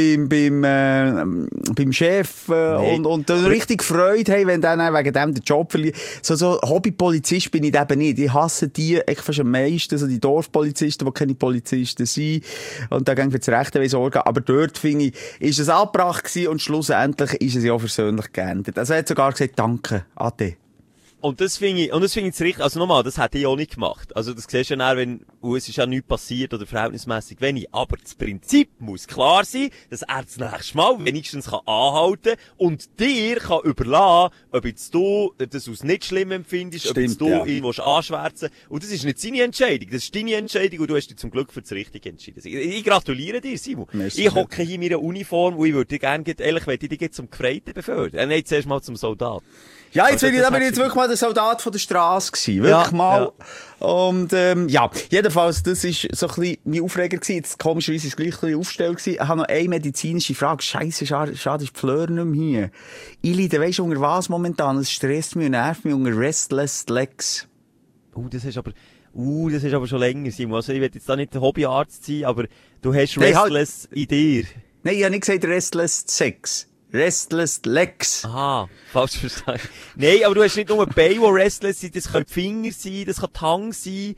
beim Chef und dann richtig Freude haben, wenn dann wegen dem den Job verliert. So Hobbypolizist bin ich eben nicht. Ich hasse die eigentlich fast am meisten, so die Dorfpolizisten, die keine Polizisten sind und da gehen für das Rechte sorgen. Aber dort, finde ich, ist es angebracht gewesen und schlussendlich ist es ja auch versöhnlich geändert. Also er hat sogar gesagt, danke, Ade. Und das finde ich jetzt richtig, also nochmal, das hätte ich auch nicht gemacht. Also das siehst du ja dann, wenn, es ist ja nichts passiert oder verhältnismässig wenig. Aber das Prinzip muss klar sein, dass er das nächste Mal wenigstens anhalten kann und dir kann überlassen, ob jetzt du das als nicht schlimm empfindest, ob jetzt du ihn anschwärzen. Und das ist nicht seine Entscheidung, das ist deine Entscheidung und du hast dich zum Glück für das Richtige entschieden. Ich gratuliere dir, Simon. Merci. Ich hocke hier in meiner Uniform und ich würde dich gerne, ehrlich, möchte ich dich zum Gefreiten befördern. Nein, zuerst mal zum Soldat. Ja, jetzt bin ich wirklich mal der Soldat von der Straße gewesen. Wirklich mal. Ja. Und, jedenfalls, das ist so ein bisschen mein Aufreger gewesen. Jetzt, komischerweise, ist es gleich ein bisschen aufgestellt gewesen. Ich habe noch eine medizinische Frage. Scheisse, schade, ist die Fleur nicht mehr hier. Ich leide, weisst du, unter was momentan? Es stresst mich und nervt mich unter Restless Legs. Das ist aber schon länger, Simon. Also, ich will jetzt da nicht der Hobbyarzt sein, aber du hast Restless in dir. Nein, ich habe nicht gesagt Restless Sex. Restless Legs. Aha, falsch verstanden. Nein, aber du hast nicht nur ein Bein, das restless sind, das können die Finger sein, das kann die Hand sein,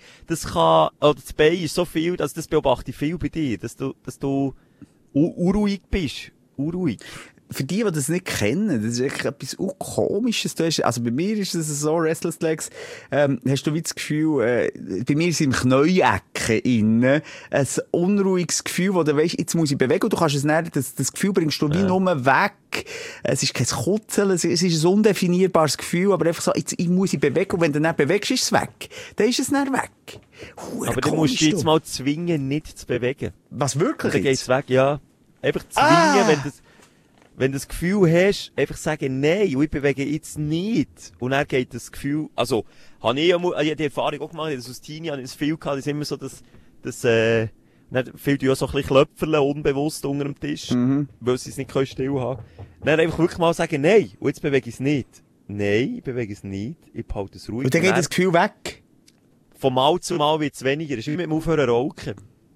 das Bein ist so viel, dass das beobachte ich viel bei dir, dass du unruhig bist. Unruhig. Für die das nicht kennen, das ist echt etwas Komisches. Also bei mir ist das so, Restless Legs, hast du wie das Gefühl, bei mir ist im Knieecke innen ein unruhiges Gefühl, wo du weisst, jetzt muss ich bewegen und du kannst es nicht, das Gefühl bringst du wie nur weg. Es ist kein Kutzeln, es ist ein undefinierbares Gefühl, aber einfach so, jetzt muss ich bewegen und wenn du nicht bewegst, ist es weg. Dann ist es nicht weg. Aber du musst dich jetzt mal zwingen, nicht zu bewegen. Was, wirklich? Dann geht's weg, ja. Einfach zwingen, wenn du das Gefühl hast, einfach sagen, nein, ich bewege jetzt nicht. Und dann geht das Gefühl, also, habe ich die Erfahrung auch gemacht, dass aus Teenie habe ich das viel gehabt, das ist immer so, dass dann fühlt ja so ein bisschen Klöpferle unbewusst unter dem Tisch, weil sie es nicht still haben können. Dann einfach wirklich mal sagen, nein, und jetzt bewege ich es nicht. Nein, ich bewege es nicht, ich behalte es ruhig. Und dann geht das Gefühl weg? Von Mal zu Mal wird es weniger, es ist wie mit dem Aufhören rauchen.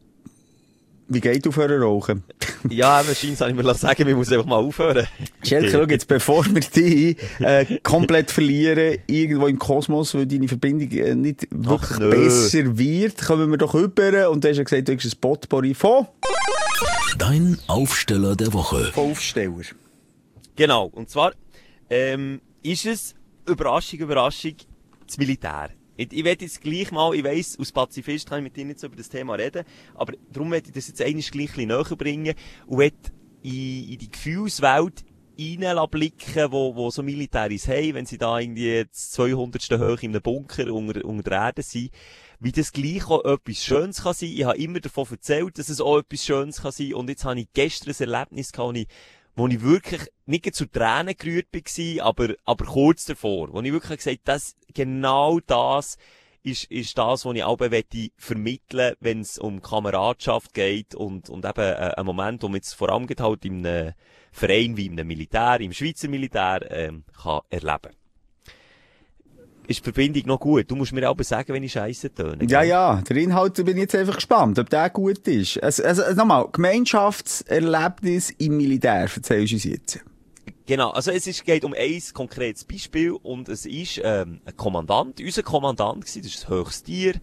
Wie geht aufhören rauchen? Ja, wahrscheinlich soll ich mir sagen, wir müssen einfach mal aufhören. Schelke, schau jetzt, bevor wir dich komplett verlieren, irgendwo im Kosmos, weil deine Verbindung nicht wirklich besser wird, kommen wir doch rüber. Und du hast ja gesagt, du hast ein Potpourri von... Dein Aufsteller der Woche. Von Aufsteller. Genau, und zwar ist es, Überraschung, das Militär. Ich werde jetzt gleich mal, ich weiss, als Pazifist kann ich mit dir nicht so über das Thema reden, aber darum werde ich das jetzt einmal gleich ein bisschen näher bringen und werde in die Gefühlswelt blicken, wo so Militäris haben, wenn sie da irgendwie jetzt 200. hoch in einem Bunker unter der Erde sind, wie das gleich auch etwas Schönes kann sein. Ich habe immer davon erzählt, dass es auch etwas Schönes kann sein und jetzt habe ich gestern ein Erlebnis gehabt, wo ich wirklich nicht zu Tränen gerührt war, aber kurz davor. Wo ich wirklich gesagt habe, genau das ist das, was ich auch vermitteln, wenn es um Kameradschaft geht und eben ein Moment, wo man jetzt vor allem halt in einem Verein wie in einem Militär, im Schweizer Militär, kann erleben. Ist die Verbindung noch gut? Du musst mir aber sagen, wenn ich Scheisse töne. Ja, der Inhalt bin ich jetzt einfach gespannt, ob der gut ist. Also nochmal, Gemeinschaftserlebnis im Militär, erzählst du uns jetzt. Genau, also geht um ein konkretes Beispiel und es ist ein Kommandant, unser Kommandant gewesen, das ist das höchste Tier,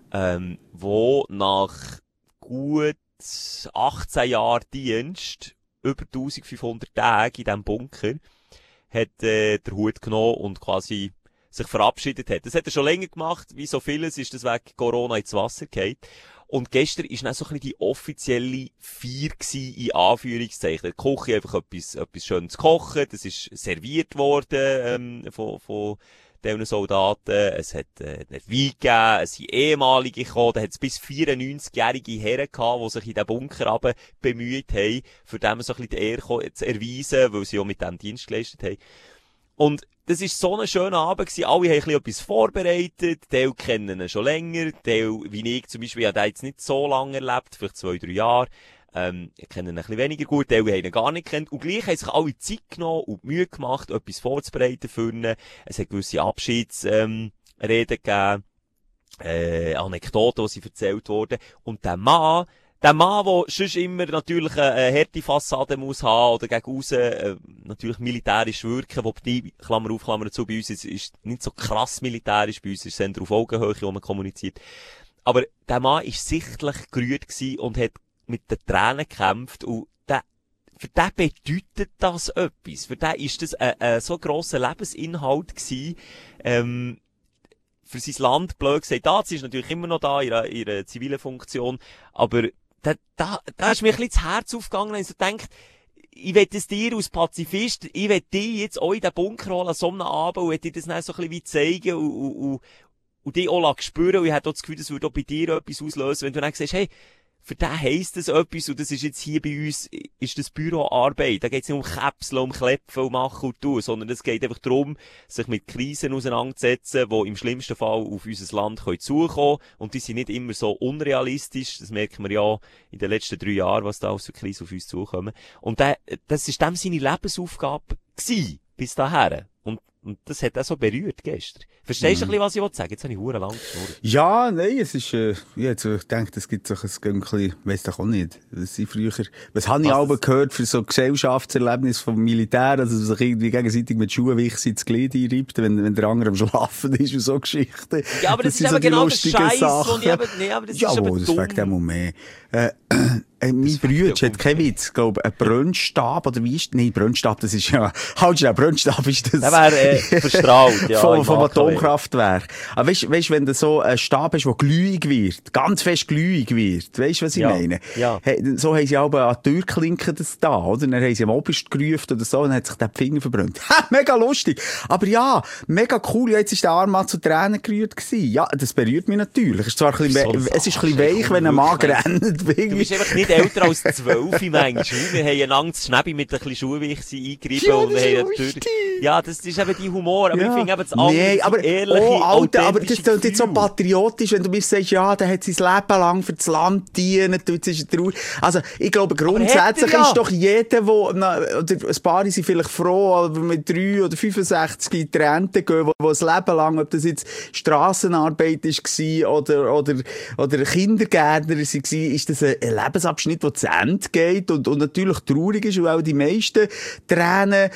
wo nach gut 18 Jahren Dienst, über 1500 Tage in diesem Bunker, hat der Hut genommen und quasi sich verabschiedet hat. Das hat er schon länger gemacht, wie so vieles ist das wegen Corona ins Wasser gefallen. Und gestern ist dann so ein bisschen die offizielle Feier gewesen, in Anführungszeichen. Die Küche einfach etwas Schönes kochen, das ist serviert worden, von diesen Soldaten. Es hat, einen Wein gegeben, es sind ehemalige gekommen, da hat es bis 94-jährige Herren gehabt, die sich in den Bunker runter bemüht haben, für dem so ein bisschen die Ehre zu erweisen, weil sie auch mit dem Dienst geleistet haben. Und das ist so ein schöner Abend gewesen. Alle haben ein bisschen etwas vorbereitet. Teil kennen ihn schon länger. Teil, wie ich zum Beispiel, ich habe den jetzt nicht so lange erlebt, vielleicht 2-3 Jahre. Ich kenne ihn ein bisschen weniger gut, Teil haben ihn gar nicht kennt. Und gleich haben sich alle Zeit genommen und Mühe gemacht, etwas vorzubereiten für ihn. Es hat gewisse Abschiedsreden gegeben, Anekdoten, die sie erzählt wurden. Und der Mann, der sonst immer natürlich eine harte Fassade muss haben oder gegen aussen natürlich militärisch wirken, wobei, Klammer auf, Klammer zu, bei uns ist nicht so krass militärisch, bei uns ist es eher auf Augenhöhe, wo man kommuniziert. Aber der Mann war sichtlich gerührt gewesen und hat mit den Tränen gekämpft und für den bedeutet das etwas. Für den ist das ein so grosser Lebensinhalt gewesen, für sein Land, blöd gesagt, sie ist natürlich immer noch da, in ihrer zivilen Funktion, aber da ist mir ein bisschen das Herz aufgegangen, und ich so gedacht, ich will es dir als Pazifist, ich will dir jetzt auch in den Bunker holen, an so einem Abend, und will dir das dann so ein bisschen wie zeigen, und dich auch spüren, und ich habe auch das Gefühl, das würde auch bei dir etwas auslösen, wenn du dann sagst, hey, für den heisst das etwas, und das ist jetzt hier bei uns, ist das Büroarbeit. Da geht es nicht um Käpseln, um Klepfen, um Machen und Tun, sondern es geht einfach darum, sich mit Krisen auseinanderzusetzen, die im schlimmsten Fall auf unser Land zukommen können. Und die sind nicht immer so unrealistisch. Das merken wir ja in den letzten 3 Jahren, was da aus der Krise auf uns zukommen. Und das ist dem seine Lebensaufgabe gewesen, bis dahin. Und das hat auch so berührt gestern. Verstehst du ein bisschen, was ich sagen? Jetzt habe ich verdammt lang geschnurrt. Ja, nein, es ist, ich denke, es gibt so ein bisschen, weiss doch auch nicht, was habe ich alle gehört für so Gesellschaftserlebnis vom Militär, also sich irgendwie gegenseitig mit Schuhwichsen ins Glied einreibt, wenn der andere am Schlafen ist und so Geschichten. Ja, aber das ist eben genau der Scheiß, aber das ist aber das fängt auch mehr. Mein Bruder hat keinen Witz, glaube ein Brennstab, oder wie ist, nein, Brennstab, das ist ja, halt schnell, Brennstab ist das. Der wäre, verstrahlt, ja. vom Atomkraftwerk. Aber weißt, wenn du so einen Stab hast, der glühig wird, ganz fest glühig wird, weißt du, was ich meine? Ja. Hey, so haben sie aber an die Türklinken das da, oder? Dann haben sie am Oberst gerufen oder so, und dann hat sich der Finger verbrannt. Ha, mega lustig. Aber ja, mega cool, ja, jetzt ist der arme Mann zu Tränen gerührt gewesen. Ja, das berührt mich natürlich. Es ist zwar ein bisschen, es ist ein bisschen weich, wenn ein Mann rennt. Du bist einfach nicht älter als 12 manchmal. Wir haben ein langes Schnäbi mit ein bisschen Schuhwichse eingegriffen. Ja, und das haben ist ja, das ist eben die Humor. Aber ja. Ich finde eben das andere, nee, aber, ehrliche, Alter, aber das klingt jetzt so Gefühl. patriotisch, wenn du mir sagst, ja, der hat sein Leben lang für das Land dienen, jetzt ist er traurig. Also, ich glaube, grundsätzlich ist doch jeder, oder ein paar sind vielleicht froh, aber mit 3 oder 65 in die Rente gehen, wo das Leben lang, ob das jetzt Strassenarbeit war oder Kindergärtner war, ist das ein Lebensabschnitt, der zu Ende geht und natürlich traurig ist, weil auch die meisten Tränen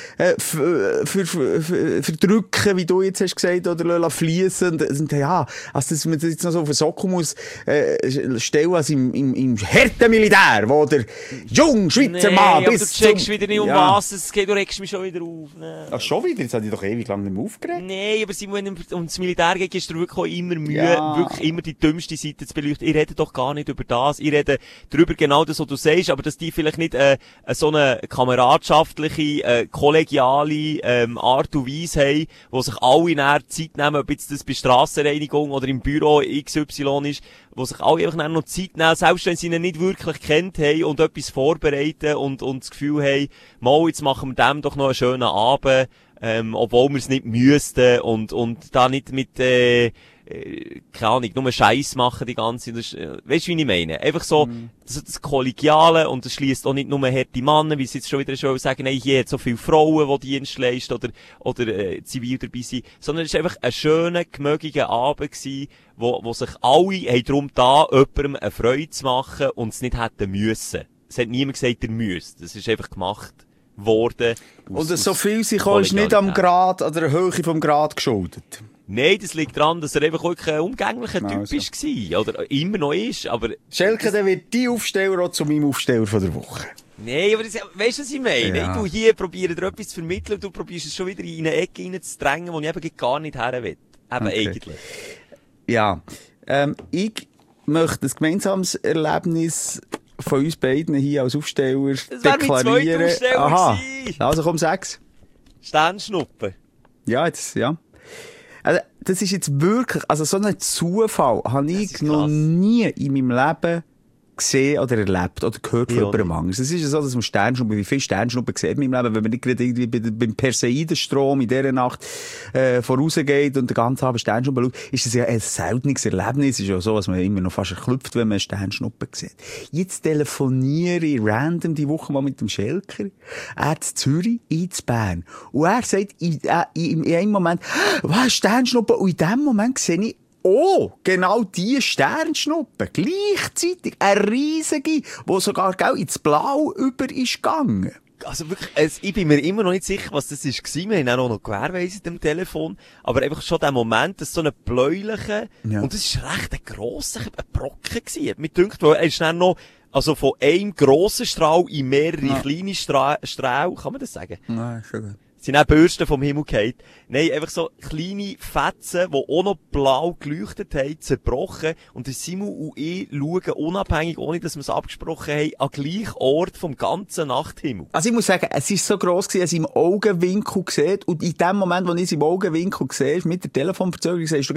verdrücken, wie du jetzt hast gesagt, oder fließen. Und ja, also dass man das jetzt noch so auf den Sockel muss stellen, als im harten Militär, wo der junge Schweizer Mann aber bis du checkst wieder nicht, um was es geht, du regst mich schon wieder auf. Nee. Ach, schon wieder? Jetzt habe ich doch ewig lang nicht mehr aufgeregt. Nein, aber Simon, um das Militär geht, ist dir wirklich auch immer Mühe, wirklich immer die dümmste Seite zu beleuchten. Ich rede doch gar nicht über das. Ich rede darüber genau das, was du sagst, aber dass die vielleicht nicht so eine kameradschaftliche, kollegiale Art und Weise haben, wo sich alle näher Zeit nehmen, ob jetzt das bei Strassenreinigung oder im Büro XY ist, wo sich alle einfach noch Zeit nehmen, selbst wenn sie ihn nicht wirklich kennt haben und etwas vorbereiten und das Gefühl haben, mal, jetzt machen wir dem doch noch einen schönen Abend, obwohl wir es nicht müssten und da nicht mit, keine Ahnung, nur Scheiß machen die ganze Zeit. Weißt du, wie ich meine? Einfach so, das Kollegiale, und das schließt auch nicht nur harte Männer, wie sie jetzt schon wieder sagen, nein, hier hat so viele Frauen, die Dienst leisten oder zivil dabei sind, sondern es war einfach ein schöner, gemögiger Abend gewesen, wo sich alle haben darum da, jemandem eine Freude zu machen und es nicht hätten müssen. Es hat niemand gesagt, er müsste. Das ist einfach gemacht worden. Und so viel sich auch ist nicht am Grad, an der Höhe vom Grad geschuldet. Nein, das liegt daran, dass er einfach wirklich ein umgänglicher Typ war. Oder immer noch ist, aber... Schelke, dann wird die Aufsteller auch zu meinem Aufsteller von der Woche. Nein, aber das, weißt du, was ich meine? Ja. Ich tu hier probiere dir etwas zu vermitteln und du probierst es schon wieder in eine Ecke reinzudrängen, wo ich eben gar nicht her will. Eben eigentlich. Ja. Ich möchte ein gemeinsames Erlebnis von uns beiden hier als Aufsteller das deklarieren. Das wäre mein Aha. gewesen. Also komm, sag's. Sternschnuppen. Ja, jetzt, ja. Also, das ist jetzt wirklich, also so ein Zufall habe ich noch nie in meinem Leben gesehen oder erlebt oder gehört von jemandem anderes. Es ist ja so, dass man Sternschnuppen, wie viele Sternschnuppen sieht man im Leben, wenn man nicht gerade irgendwie beim Perseidenstrom in dieser Nacht vorausgeht und den ganzen Abend Sternschnuppen schaut, ist das ja ein seltenes Erlebnis. Es ist ja so, dass man immer noch fast erklüpft, wenn man Sternschnuppen sieht. Jetzt telefoniere ich random die Woche mal mit dem Schelker. Er in Zürich, ich in Bern. Und er sagt in einem Moment, was, Sternschnuppen? Und in dem Moment sehe ich, oh, genau die Sternschnuppe. Gleichzeitig eine riesige, die sogar ins Blau über ist gegangen. Also wirklich, ich bin mir immer noch nicht sicher, was das war. Wir haben auch noch gewährweisend am Telefon. Aber einfach schon der Moment, dass so eine bläuliche, und das war recht ein grosser Brocken gewesen. Mir dünkt, weil er ist dann noch, also von einem grossen Strahl in mehrere kleine Strahl, kann man das sagen? Nein, schon gut. Sind auch Bürsten vom Himmel gefallen. Nein, einfach so kleine Fetzen, die auch noch blau geleuchtet haben, zerbrochen. Und der Simon und ich schauen unabhängig, ohne dass wir es abgesprochen haben, an gleichen Ort vom ganzen Nachthimmel. Also ich muss sagen, es ist so gross gewesen, dass ich im Augenwinkel gesehen. Und in dem Moment, wo ich es im Augenwinkel gesehen mit der Telefonverzögerung, siehst du,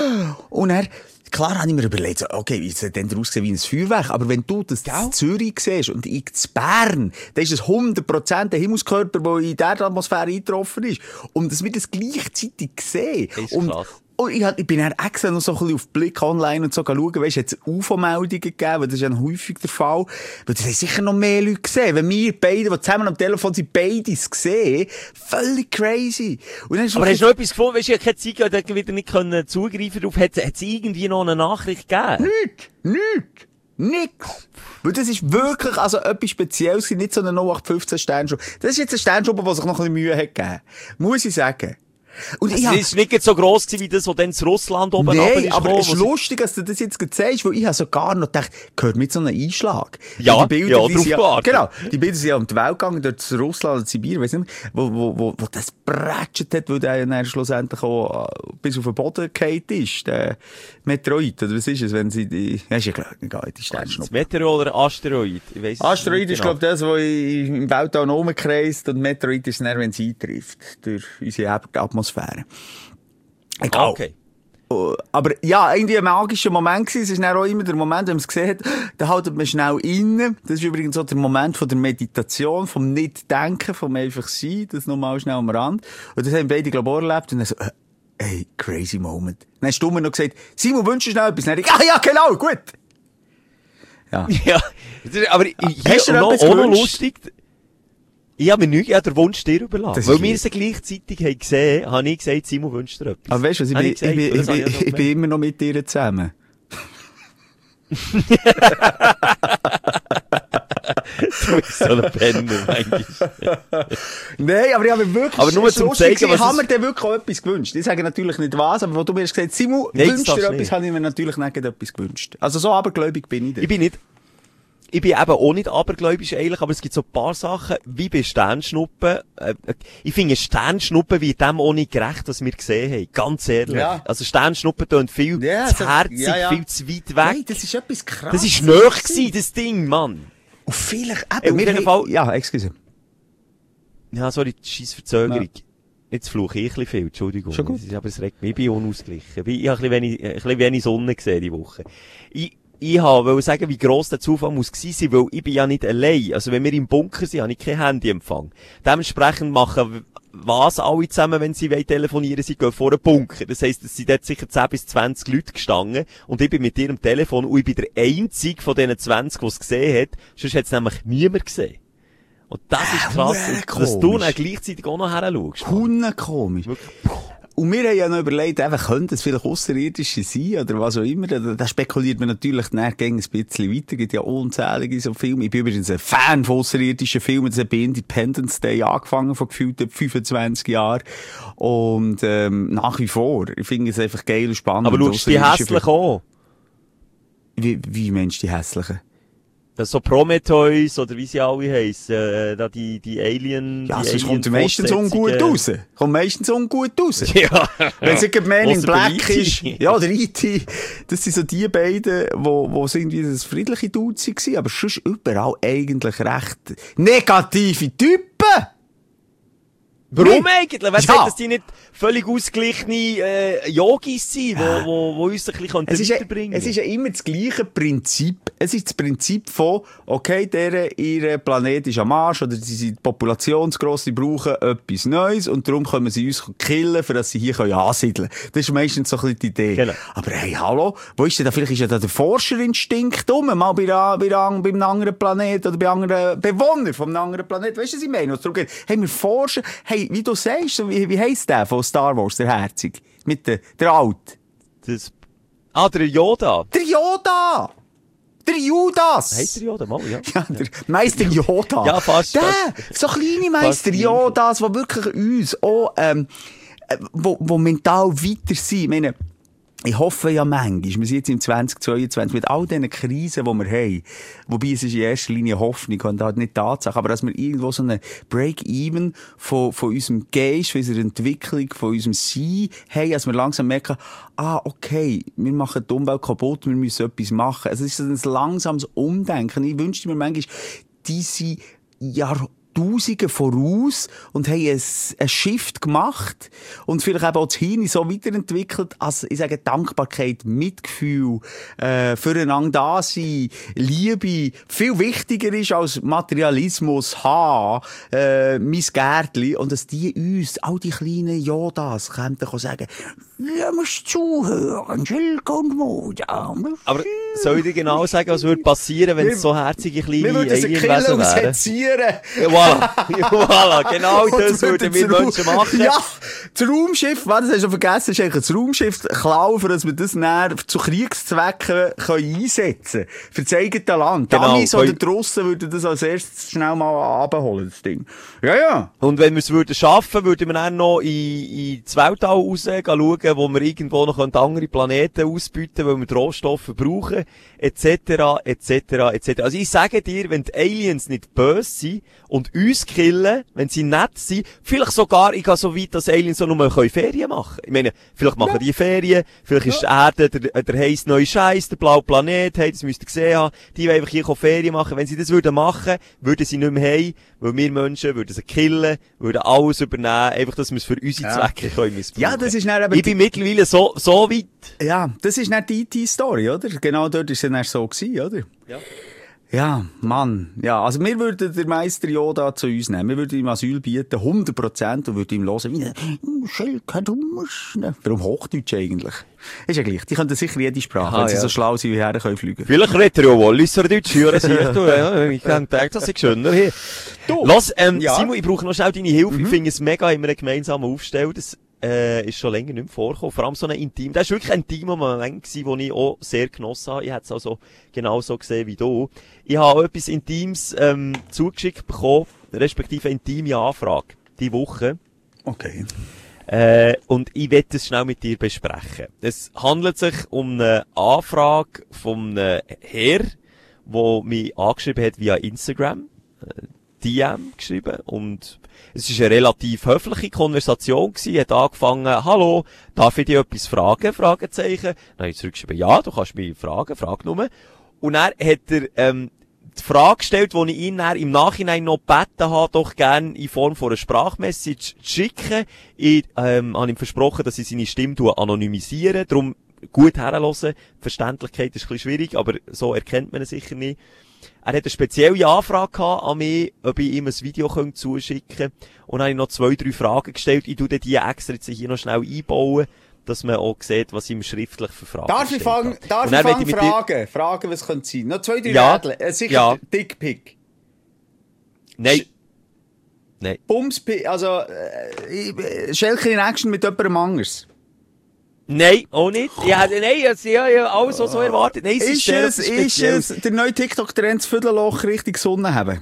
und er, klar habe ich mir überlegt, so, okay, wie sieht denn daraus wie ein Feuerwerk? Aber wenn du das in Zürich siehst und ich in Bern, dann ist es 100% der Himmelskörper, der in dieser Atmosphäre eingetroffen ist. Und dass wir das gleichzeitig sehen. Und ich bin dann extra noch so ein bisschen auf Blick online und so schauen, weisst, hat es UFO-Meldungen gegeben, weil das ist ja häufig der Fall. Weil das haben sicher noch mehr Leute gesehen. Wenn wir beide, die zusammen am Telefon sind, beides gesehen, völlig crazy. Und dann aber hast du noch etwas gefunden? Weisst du, ich habe keine Zeit gehabt, ich wieder nicht zugreifen darauf. Hat es irgendwie noch eine Nachricht gegeben? Nichts. Nix. Weil das ist wirklich, also etwas Spezielles, nicht so eine 0815 Sternschnuppe. Das ist jetzt eine Sternschnuppe, die sich noch ein bisschen Mühe hat gegeben. Muss ich sagen. Und es ist nicht so gross gewesen, wie das, was dann in Russland oben runter ist. Nein, aber es ist lustig, dass du das jetzt sagst, weil ich habe sogar noch gedacht, gehört mit so einem Einschlag. Ja, die Bilder, drauf gewartet. Genau. Die Bilder sind ja um die Welt gegangen, dort zu Russland und Sibirien, weiss nicht mehr, wo das brätscht hat, weil der dann schlussendlich auch bis auf den Boden gefallen ist, der Meteorit, oder was ist es, wenn sie die, ja, ist ja klar, egal, die Sternschnuppe. Meteor oder Asteroid? Ich weiss Asteroid ist, genau. glaube ich, das, was im Weltall rumkreist, und Meteorit ist dann, wenn es eintrifft, durch unsere Atmosphäre. Egal. Okay. Aber ja, irgendwie ein magischer Moment gewesen. Es ist dann auch immer der Moment, wenn man es gesehen hat, da haltet man schnell inne. Das ist übrigens auch der Moment von der Meditation, vom Nicht-Denken, vom einfach Sein. Das nochmal schnell am Rand. Und das haben beide, glaube ich, auch erlebt. Und dann so, hey, crazy Moment. Dann hast du mir noch gesagt, Simon, wünschst du schnell etwas? Dann habe ich, ja, genau, gut. Ja. Ja, aber hast du noch, etwas auch noch gewünscht? lustig. Ich habe mir nicht den Wunsch dir überlassen. Das Weil ist wir es gleichzeitig haben gesehen, habe ich gesagt, Simon wünscht dir etwas. Aber weißt du was, ich bin immer noch mit dir zusammen. Du bist so ein Penner, manchmal. Nein, aber ich habe mir wirklich, aber nur zum zeigen, ich habe mir dir wirklich auch etwas gewünscht. Ich sage natürlich nicht was, aber wo du mir hast gesagt, Simon, wünschst dir etwas, habe ich mir natürlich nicht etwas gewünscht. Also so abergläubig bin ich da. Ich bin eben auch nicht abergläubisch eigentlich, aber es gibt so ein paar Sachen, wie bei Sternschnuppen. Ich finde Sternschnuppen wie dem auch nicht gerecht, was wir gesehen haben. Ganz ehrlich. Ja. Also Sternschnuppen tun viel zu herzig, viel zu weit weg. Nein, das ist etwas krass. Das ist nahe gewesen, das Ding, Mann. Und vielleicht eben. Auf jeden Fall. Ja, excuse. Ja, sorry, scheisse Verzögerung. Ja. Jetzt fluche ich ein bisschen viel, Entschuldigung. Schon gut. Aber es regt mich, ich bin unausgeglichen. Ich habe ein bisschen wenig Sonne gesehen die Woche. Ich wollte sagen, wie gross der Zufall muss gewesen sein, weil ich bin ja nicht allein. Also wenn wir im Bunker sind, habe ich kein Handyempfang. Dementsprechend machen was alle zusammen, wenn sie telefonieren, sie gehen vor einen Bunker. Das heisst, es sind dort sicher 10 bis 20 Leute gestanden und ich bin mit ihrem Telefon und ich bin der Einzige von diesen 20, die es gesehen hat. Sonst hat es nämlich niemand gesehen. Und das ist krass, dass du dann gleichzeitig auch noch her schaust. Komisch. Und wir haben ja noch überlegt, könnte es vielleicht Außerirdische sein, oder was auch immer. Da spekuliert man natürlich dann ein bisschen weiter. Es gibt ja unzählige so Filme. Ich bin übrigens ein Fan von außerirdischen Filmen. Das hat bei Independence Day angefangen, vor gefühlten 25 Jahren. Und, nach wie vor. Ich finde es einfach geil und spannend. Aber schaust du die hässlichen auch? Wie meinst du die hässlichen? Das so Prometheus, oder wie sie alle heissen, da die Alien... Ja, sonst kommt meistens ungut raus. Kommt meistens ungut raus. Ja. Wenn es ein Man in Black ist. Ja, oder E.T. Das sind so die beiden, wo irgendwie das friedliche Dude waren, aber sonst überall eigentlich recht negative Typen. Warum eigentlich? Wer Ja. sagt, dass die nicht völlig ausgeglichene Yogis sind, wo uns ein bisschen weiterbringen? Es ist ja immer das gleiche Prinzip. Es ist das Prinzip von, okay, ihr Planet ist am Arsch, oder sie sind populationsgross, sie brauchen etwas Neues, und darum können sie uns killen, für dass sie hier ansiedeln können. Das ist meistens so ein bisschen die Idee. Genau. Aber hey, hallo, wo ist denn da, vielleicht ist ja da der Forscherinstinkt mal bei einem anderen Planet, oder bei anderen Bewohnern von einem anderen Planet. Weißt du, was ich meine? Hey, wir forschen, hey, wie du sagst, wie heisst der von Star Wars, der Herzig? Mit der Alt. Der Yoda. Der Yoda! Der Judas! Heisst der Yoda mal, ja? Ja, der Meister Yoda. Ja, fast. So kleine Meister Yodas, die wirklich uns auch, wo mental weiter sind. Ich meine, ich hoffe ja manchmal, wir sind jetzt im 2022, mit all diesen Krisen, die wir haben, wobei es ist in erster Linie Hoffnung und halt nicht Tatsache, aber dass wir irgendwo so einen Break-Even von unserem Geist, von unserer Entwicklung, von unserem Sein haben, dass wir langsam merken, okay, wir machen die Umwelt kaputt, wir müssen etwas machen. Also es ist ein langsames Umdenken. Ich wünschte mir manchmal, diese Jahrtausende voraus und haben ein Shift gemacht und vielleicht eben auch das Hirn so weiterentwickelt, als, ich sage, Dankbarkeit, Mitgefühl, füreinander da sein, Liebe, viel wichtiger ist als Materialismus, mein Gärtchen, und dass die uns, all die kleinen Yodas, könnten sagen, ja, musst zuhören, Schilke und Moja. Aber soll ich dir genau sagen, was würde passieren, wenn es so herzige kleine wir würden sie killen und wären? sezieren. Voilà, genau das würden wir Menschen machen. Ja, das Raumschiff, das hast du vergessen, ist eigentlich das Raumschiff klauen, dass wir das näher zu Kriegszwecken einsetzen können. Für das eigene Land. Die Genau, Amis oder die Russen würden das als erstes schnell mal abholen, das Ding. Ja. Und wenn wir es schaffen würden, würden wir dann noch in das Weltall raus schauen, wo wir irgendwo noch andere Planeten ausbieten, weil wir die Rohstoffe brauchen, etc. Also ich sage dir, wenn die Aliens nicht böse sind und uns killen, wenn sie nett sind, vielleicht sogar, ich gehe so weit, dass Aliens auch nur Ferien machen können. Ich meine, vielleicht machen die Ferien, vielleicht ist die Erde der heisse neue Scheiß, der blaue Planet, hey, das müsst ihr gesehen haben, die wollen einfach hier Ferien machen. Wenn sie das würden machen, würden sie nicht mehr heim, weil wir Menschen würden sie killen, würden alles übernehmen, einfach, dass wir es für unsere Zwecke können missbrauchen. Ja, das ist dann eben ich bin mittlerweile so weit. Ja, das ist nicht die IT-Story, oder? Genau dort ist es dann so gewesen, oder? Ja. Ja, Mann. Ja, also wir würden den Meister Yoda zu uns nehmen. Wir würden ihm Asyl bieten, 100%, und würden ihm hören, wie Schelke, du musst, ne? Warum Hochdeutsch eigentlich? Ist ja gleich. Die können sicher jede Sprache, wenn sie so schlau sind, wie her können fliegen. Vielleicht redet er ja Walliser Deutsch, hören Sie, ich denke, das ist schöner hier. Lass, Simon, ich brauche noch schnell deine Hilfe. Ich finde es mega, immer einen gemeinsamen Aufstell. Das ist schon länger nicht mehr vorgekommen. Vor allem so ein Intim. Das ist wirklich ein intimer Moment gewesen, den ich auch sehr genossen habe. Ich hätte es also genauso gesehen wie du. Ich habe auch etwas Intimes zugeschickt bekommen, respektive eine intime Anfrage, die Woche. Okay. Und ich werde es schnell mit dir besprechen. Es handelt sich um eine Anfrage von einem Herr, der mich angeschrieben hat via Instagram, DM geschrieben, und es ist eine relativ höfliche Konversation gewesen. Er hat angefangen, hallo, darf ich dir etwas fragen? Fragezeichen. Dann habe ich zurückgeschrieben, ja, du kannst mich fragen, frag nur. Und dann hat er, die Frage gestellt, die ich ihn dann im Nachhinein noch gebeten habe, doch gerne in Form von einer Sprachmessage zu schicken. Ich, habe ihm versprochen, dass ich seine Stimme anonymisiere. Darum gut herhören. Verständlichkeit ist ein bisschen schwierig, aber so erkennt man es sicher nicht. Er hat eine spezielle Anfrage gehabt an mich, ob ich ihm ein Video zuschicken könnte. Und dann habe ich noch 2-3 Fragen gestellt. Ich tue die extra jetzt hier noch schnell einbauen, dass man auch sieht, was ich ihm schriftlich für Fragen Darf ich fangen Fragen? Fragen, was könnte sein? Noch 2-3 Rädchen. Sicher Dickpick. Nein. Bumspick, also, Schelke in Action mit jemandem anders. Nein, auch nicht. Ja, alles so erwartet. Nein, ist es der neue TikTok-Trend, das Viertelloch richtig Sonne haben?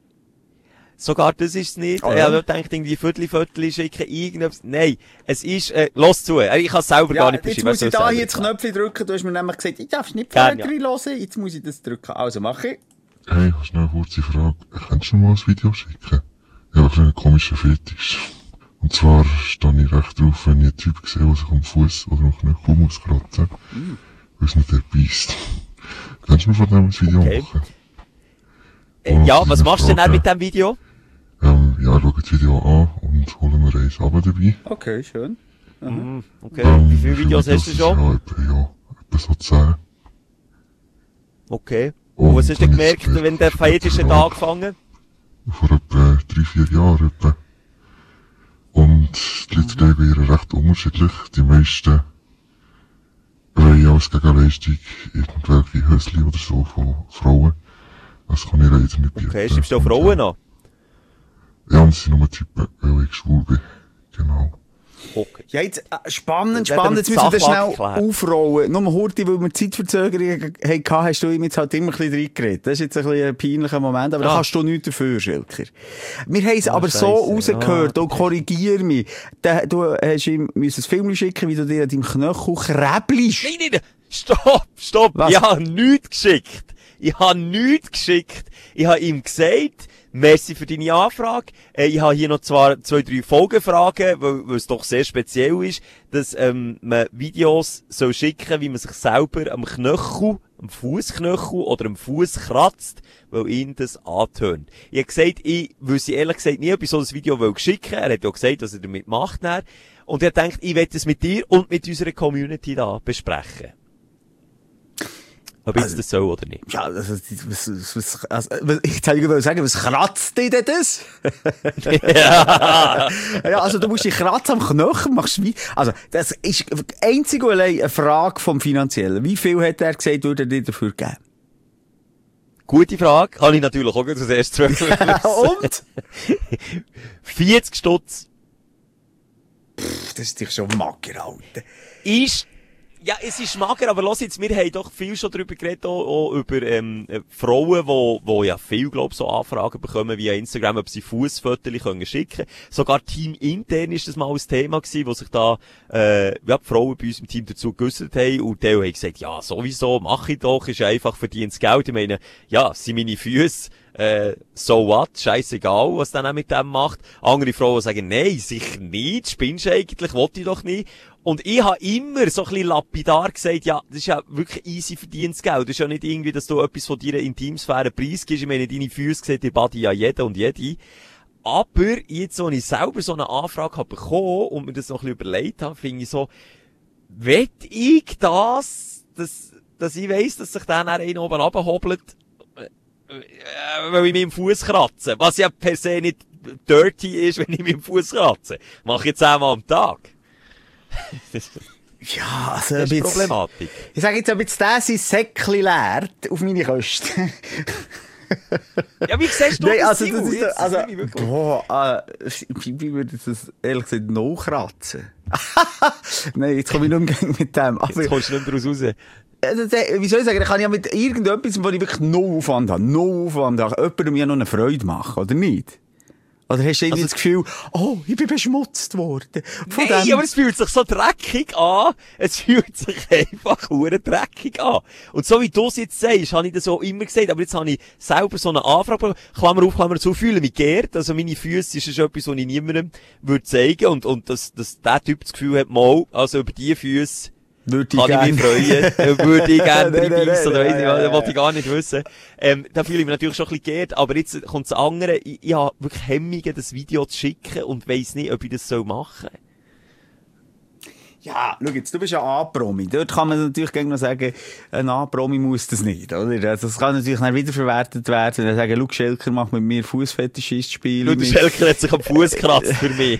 Sogar das ist es nicht. Oh, ja. Ich denke, irgendwie Viertel schicken, irgendetwas. Nein, es ist, los zu. Ich kann es selber gar nicht beschreiben. Jetzt muss ich da hier das Knöpfchen drücken. Du hast mir nämlich gesagt, ich darf nicht Fragen hören. Jetzt muss ich das drücken. Also, mache ich. Hey, ich habe schnell eine kurze Frage. Kannst du mir mal ein Video schicken? Ich habe einen komischen Fetisch. Und zwar stehe ich recht drauf, wenn ich einen Typ sehe, der sich am Fuß oder am Knöchel muss kratzen, weil es nicht der beißt. Kannst du mir von dem ein Video machen? Ja, was machst du denn dann mit dem Video? Ja, schau das Video an und und holen mir eins runter dabei. Okay, schön. Okay. Wie viele Videos hast du schon? Etwa so 10. Okay. Und was hast du dann gemerkt, ist wenn der feiertische Tag angefangen? Vor etwa 3-4 Jahren etwa. Und die Leute reagieren recht unterschiedlich. Die meisten wollen als Gegenleistung irgendwelche Hösli oder so von Frauen. Das kann ich leider nicht bieten. Okay, schreibst du auch Frauen an? Ja, und es sind nur Typen, weil ich schwul bin. Genau. Okay. Ja, jetzt, spannend. Wenn wir Jetzt die müssen wir das Sachfrage schnell klären. aufrollen. Nur Horti, weil wir Zeitverzögerungen hatten, hast du ihm jetzt halt immer ein bisschen reingeredet. Das ist jetzt ein bisschen ein peinlicher Moment, aber da kannst du nichts dafür, Schilker. Wir haben es aber so rausgehört, und korrigier mich. Du hast ihm ein Film schicken, wie du dir an deinem Knöchel krebelst. Nein, stopp! Was? Ich habe nichts geschickt. Ich habe ihm gesagt, merci für deine Anfrage. Ich habe hier noch 2-3 Folgefragen, weil es doch sehr speziell ist, dass man Videos soll schicken, wie man sich selber am Knöchel, am Fußknöchel oder am Fuß kratzt, weil ihn das antönt. Ich habe gesagt, ich wüsste ehrlich gesagt nie, ob ich so ein Video schicken will. Er hat ja gesagt, was er damit macht. Und er denkt, ich werde es mit dir und mit unserer Community da besprechen. Ob jetzt das so oder nicht. Ja, also, ich wollte sagen, was kratzt dich denn das? Ja. Ja, also du musst dich kratzen am Knöchel, machst wie, also, das ist einzig und allein eine Frage vom Finanziellen. Wie viel hat er gesagt, würde er dir dafür geben? Gute Frage. Kann ich natürlich auch als erstes Und? 40 Stutz. Das ist dich schon mager, Alter. Ja, es ist mager, aber lass jetzt, wir haben doch viel schon darüber geredet, auch über Frauen, die ja viel, glaub so Anfragen bekommen via Instagram, ob sie Fußfotos schicken können. Sogar teamintern ist das mal ein Thema gewesen, wo sich da die Frauen bei uns im Team dazu geäussert haben und die haben gesagt, ja, sowieso, mach ich doch, ist einfach verdientes Geld. Ich meine, ja, sind meine Füße, so what, scheissegal, was dann auch mit dem macht. Andere Frauen sagen, nein, sicher nicht, spinnst eigentlich, wollte ich doch nicht. Und ich habe immer so ein bisschen lapidar gesagt, ja, das ist ja wirklich easy verdientes Geld. Das ist ja nicht irgendwie, dass du etwas von deiner Intimsphäre preisgibst. Ich meine, deine Füße sieht die Body ja jeder und jede. Aber jetzt, als ich selber so eine Anfrage habe bekommen und mir das noch ein bisschen überlegt habe, finde ich so, will ich dass ich weiss, dass sich dann einen oben runterhobelt, weil ich mit dem Fuß kratze. Was ja per se nicht dirty ist, wenn ich mit dem Fuß kratze. Mache ich 10 Mal am Tag. Ja, also, Das ist Problematik. Ich sage jetzt, ob jetzt der sein Säckchen leert auf meine Kosten. Ja, wie siehst du Nein, das also, Ziel? das ist, Jetzt, also, das finde ich wirklich- wie würde ich das, ehrlich gesagt, noch kratzen? Nein, jetzt komme ich nicht mehr mit dem. Aber, Jetzt kommst du nicht daraus raus. wie soll ich sagen, ich kann ja mit irgendetwas, wo ich wirklich no Aufwand habe, jemandem ja noch eine Freude machen, oder nicht? Oder hast du irgendwie das Gefühl, oh, ich bin beschmutzt worden? Von Nein, dem. aber es fühlt sich so dreckig an. Es fühlt sich einfach hure dreckig an. Und so wie du es jetzt sagst, habe ich das auch immer gesagt, aber jetzt habe ich selber so eine Anfrage, Klammer auf, Klammer zu, fühle mich geehrt. Also meine Füße ist etwas, was ich niemandem würde zeigen. Und dass der Typ das Gefühl hat, mal, also über die Füße, würde kann ich mich freuen, würde ich gerne reinbeissen, oder weiss nicht, ja, das wollte ich gar nicht wissen. Da fühle ich mich natürlich schon ein bisschen geehrt, aber jetzt kommt das andere, ich habe wirklich Hemmungen, das Video zu schicken und weiss nicht, ob ich das machen soll. Ja, schau jetzt, du bist ja A-Promi. Dort kann man natürlich gegen noch sagen, ein A-Promi muss das nicht, oder? Also, das kann natürlich dann wiederverwertet werden. Dann sagen, schau, Schelker macht mit mir Fußfetischist-Spiele. Der Schelker hat sich am Fuß gekratzt für mich.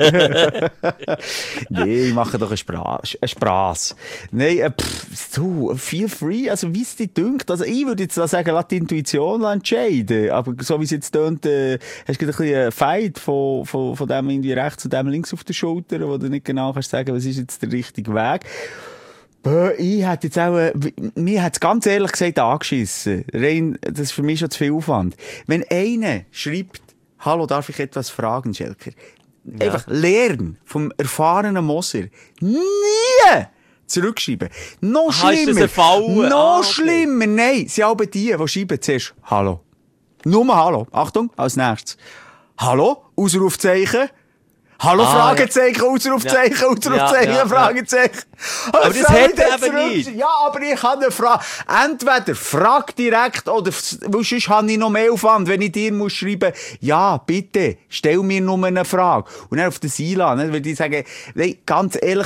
Nee, ich mache doch einen Spaß. Nein, du, feel free, also wie es dir dünkt. Also ich würde jetzt da sagen, lass die Intuition entscheiden. Aber so wie es jetzt tönt, hast du ein bisschen einen Fight von dem irgendwie rechts und dem links auf der Schulter, wo du nicht genau kannst sagen, was ist jetzt der richtige Weg. Ich hätte jetzt auch, mir hat's ganz ehrlich gesagt angeschissen. Rein, das ist für mich schon zu viel Aufwand. Wenn einer schreibt, hallo, darf ich etwas fragen, Schelker? Ja. Einfach lernen vom erfahrenen Moser. Nie zurückschreiben. Noch schlimmer. Noch schlimmer. Nein, sie haben die schreiben zuerst hallo. Nur mal hallo. Achtung, als nächstes. Hallo, Ausrufzeichen. Hallo, Fragezeichen, Ausrufzeichen, Ausrufzeichen, Fragezeichen. Aber das hat er eben nicht. Ja, aber ich habe eine Frage. Entweder frag direkt oder sonst habe ich noch mehr Aufwand, wenn ich dir muss schreiben, ja, bitte, stell mir nur eine Frage. Und dann auf das einladen, weil die sagen, nee, ganz ehrlich,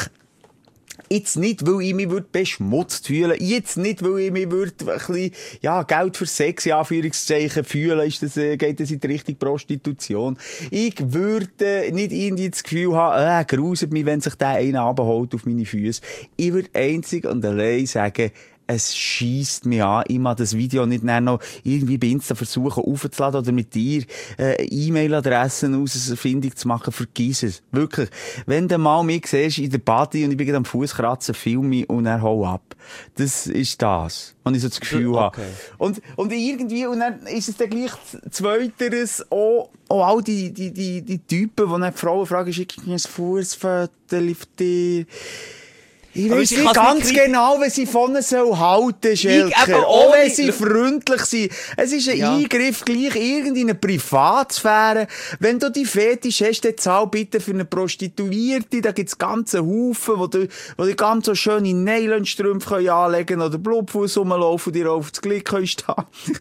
jetzt nicht, weil ich mich beschmutzt fühlen. Jetzt nicht, weil ich mich ein bisschen, ja, Geld für Sex, in Anführungszeichen, fühlen. Geht das in die Richtung Prostitution? Ich würde nicht irgendwie das Gefühl haben, gruselt mich, wenn sich der einer abholt auf meine Füße. Ich würde einzig und allein sagen, es scheisst mich an. Ich mag das Video nicht noch irgendwie bei Insta versuchen aufzuladen oder mit dir E-Mail-Adressen ausfindig zu machen. Vergiss es. Wirklich. Wenn du mal mich siehst in der Party und ich bin gerade am Fuß kratzen, film mich und dann hau ab. Das ist das, was ich so das Gefühl habe. Und irgendwie, und dann ist es dann gleich zweiteres auch all die Typen, die dann Frauen fragen, schick mir ein Fußfoto für dich. Ich weiss nicht ganz genau, was sie von ihnen halten, Schelker. Auch wenn sie freundlich sind. Es ist ein Eingriff gleich in eine Privatsphäre. Wenn du die Fetisch hast, dann zahl bitte für eine Prostituierte. Da gibt's ganze Haufen, wo die ganz so schöne Nylonstrümpfe anlegen können oder Blutfuß rumlaufen und dir auf das Glied können stehen.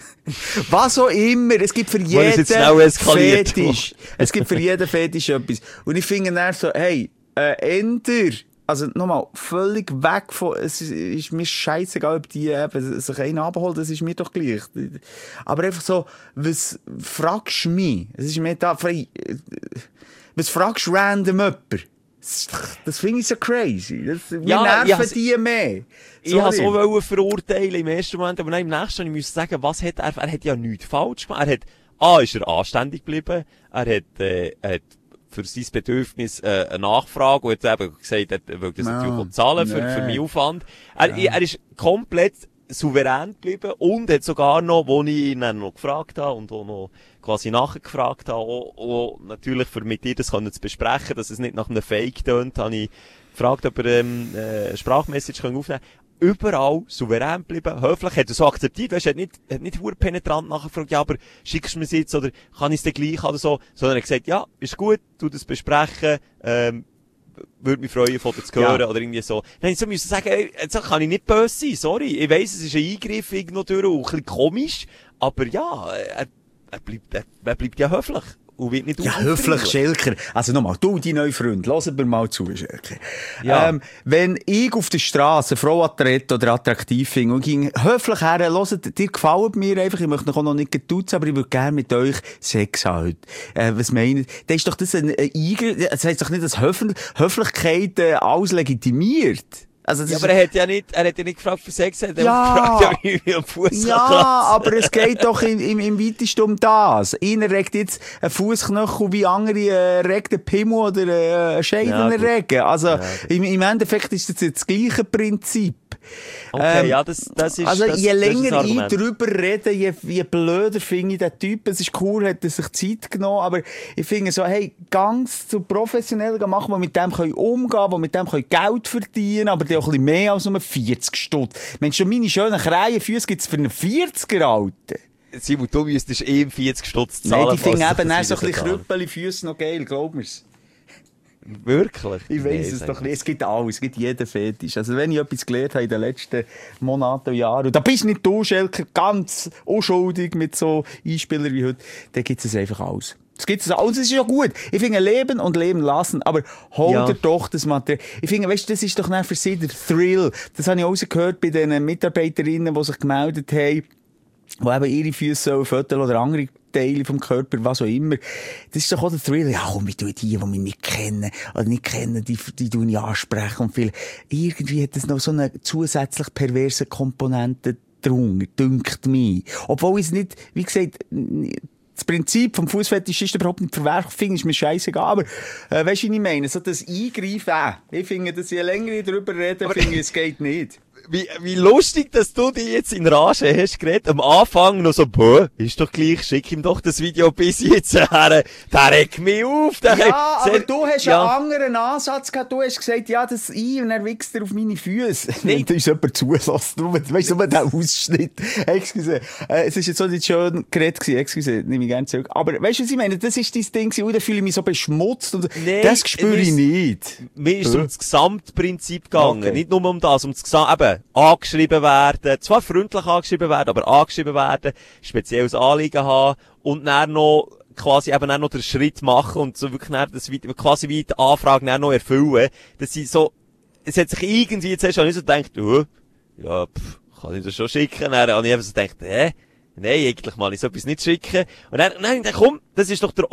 Was auch immer. Es gibt für jeden Fetisch. Es gibt für jeden Fetisch etwas. Und ich finde dann so, hey, Ender. Also, nochmal, völlig weg von, es ist mir scheissegal, ob die eben sich einen abholen, das ist mir doch gleich. Aber einfach so, was fragst du mich? Es ist mir da frei, was fragst du random jemanden? Das finde ich so crazy. Wir nerven die mehr. Ich wollte es auch verurteilen im ersten Moment, aber nein, im nächsten Mal müsste ich sagen, was hat er hat ja nichts falsch gemacht. Ist er anständig geblieben, er hat für sein Bedürfnis eine Nachfrage und hat eben gesagt, er will das natürlich zahlen für meinen Aufwand. Er ist komplett souverän geblieben und hat sogar noch, wo ich ihn dann noch gefragt habe und auch noch quasi nachgefragt habe, auch natürlich für mit dir das zu besprechen, dass es nicht nach einem Fake tönt, habe ich gefragt, ob er eine Sprachmessage aufnehmen kann. Überall souverän geblieben, höflich, hat er so akzeptiert, weißt, er hat nicht hure penetrant nachgefragt, ja, aber schickst du mir jetzt oder kann ich es dir gleich oder so, sondern er hat gesagt, ja, ist gut, tu das besprechen, würde mich freuen, von dir zu hören, oder irgendwie so. Dann ich so müssen sagen, jetzt kann ich nicht böse sein, sorry, ich weiss, es ist ein Eingriff irgendwo durch, und ein bisschen komisch, aber ja, er bleibt ja höflich. Und wird nicht höflich, Schelker. Also nochmal, du, die neue Freund, hört mir mal zu, Schelker. Ja. Wenn ich auf der Straße eine Frau attraktiv finde und ging höflich her, hört, dir gefällt mir einfach, ich möchte noch nicht duzen, aber ich würde gerne mit euch Sex haben heute. Was meint, dann ist doch das ein Eingriff, das heisst doch nicht, dass Höflichkeit alles legitimiert. Also aber er hat ja nicht gefragt für Sex, er hat gefragt, wie ich am Fuß aber es geht doch im weitesten um das. Einer regt jetzt einen Fußknöchel, wie andere regt einen Pimmel oder einen Scheiden erregen. Also, im Endeffekt ist das jetzt das gleiche Prinzip. Okay, das ist, also, je länger ich Argument. drüber rede, je blöder finde ich den Typ. Es ist cool, hat er sich Zeit genommen, aber ich finde so, hey, ganz zu professionell machen, die mit dem umgehen können, die mit dem Geld verdienen können, aber die auch ein bisschen mehr als nur 40 Stutz. Mensch, schon meine schönen Krähenfüße gibt's für einen 40er Alten. Simon, du müsstest ihm 40 Stutz zahlen. Nein, die finden eben erst so ein bisschen Krüppeli-Füße noch geil, glaub mir's. Wirklich? Ich weiss es doch nicht. Es gibt alles, es gibt jeden Fetisch. Also wenn ich etwas gelernt habe in den letzten Monaten und Jahren, und da bist nicht du, Schelker, ganz unschuldig mit so Einspielern wie heute, dann gibt es einfach alles. Es gibt es alles, es ist ja gut. Ich finde, leben und leben lassen, aber hol dir doch das Material. Ich finde, weißt du, das ist doch nicht für sie der Thrill. Das habe ich rausgehört bei den Mitarbeiterinnen, die sich gemeldet haben, die eben ihre Füße föteln oder andere Teile vom Körper, was auch immer. Das ist doch auch der Thrill. Ja, komm, ich tue die mich nicht kennen, oder nicht kennen, die tue ich ansprechen und viel. Irgendwie hat das noch so eine zusätzlich perverse Komponente drunter, dünkt mich. Obwohl ich es nicht, wie gesagt, das Prinzip vom Fußfetisch ist überhaupt nicht verwerflich, finde ich mir scheissegal, aber, weißt du, was ich meine? So das Eingreifen, ich finde, dass je länger ich darüber rede, finde ich, es geht nicht. wie lustig, dass du dich jetzt in Rage hast geredet. Am Anfang noch so, ist doch gleich, schick ihm doch das Video bis jetzt her. Der regt mich auf. Ja, aber du hast einen anderen Ansatz gehabt. Du hast gesagt, ja, das und er wichst auf meine Füße. Nein, da ist jemand zulassen. Weißt du, der Ausschnitt. Excuse. Es ist jetzt so nicht schön geredet gewesen. Excuse, nehme ich gerne zurück. Aber weißt du, was ich meine? Das ist dein Ding gewesen. Da fühle ich mich so beschmutzt. Und das spüre ich nicht. Mir ist um das Gesamtprinzip gegangen. Okay. Nicht nur um das, um das Gesamt, angeschrieben werden, zwar freundlich angeschrieben werden, aber angeschrieben werden, spezielles Anliegen haben und dann noch quasi eben auch noch den Schritt machen und so wirklich dann das quasi wie die Anfrage dann noch erfüllen, dass sie so, es hat sich irgendwie jetzt erst nicht so gedacht, ja, kann ich das schon schicken? Dann habe ich einfach so gedacht, nein, eigentlich mal ich so etwas nicht schicken. Und dann komm, das ist doch der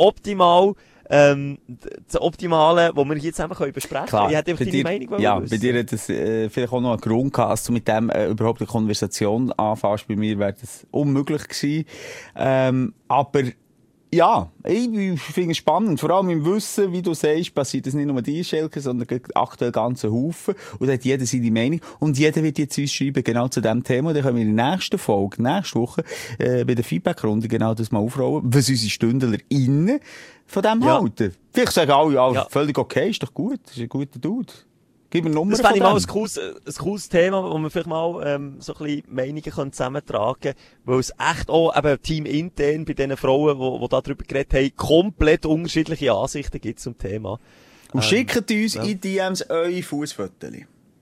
das Optimale, was wir hier zusammen besprechen können. Klar, ich hätte einfach deine Meinung wissen. Bei dir hat das vielleicht auch noch einen Grund gehabt, dass du mit dem überhaupt eine Konversation anfängst. Bei mir wäre das unmöglich gewesen. Aber ja, ich finde es spannend. Vor allem im Wissen, wie du sagst, passiert das nicht nur dir, Schelke, sondern aktuell ganzen Haufen. Und da hat jeder seine Meinung. Und jeder wird jetzt uns schreiben, genau zu diesem Thema. Und dann können wir in der nächsten Folge, nächste Woche, bei der Feedback-Runde genau das mal aufrollen, was unsere StündlerInnen von dem halten. Vielleicht sagen alle, völlig okay, ist doch gut, ist ein guter Dude. Gib mir Nummer. Das fände ich mal ein cooles Thema, wo wir vielleicht mal so ein bisschen Meinungen zusammentragen können, weil es echt auch eben teamintern bei den Frauen, die da drüber geredet haben, komplett unterschiedliche Ansichten gibt zum Thema. Und schickt uns in DMs eure Fußfotos.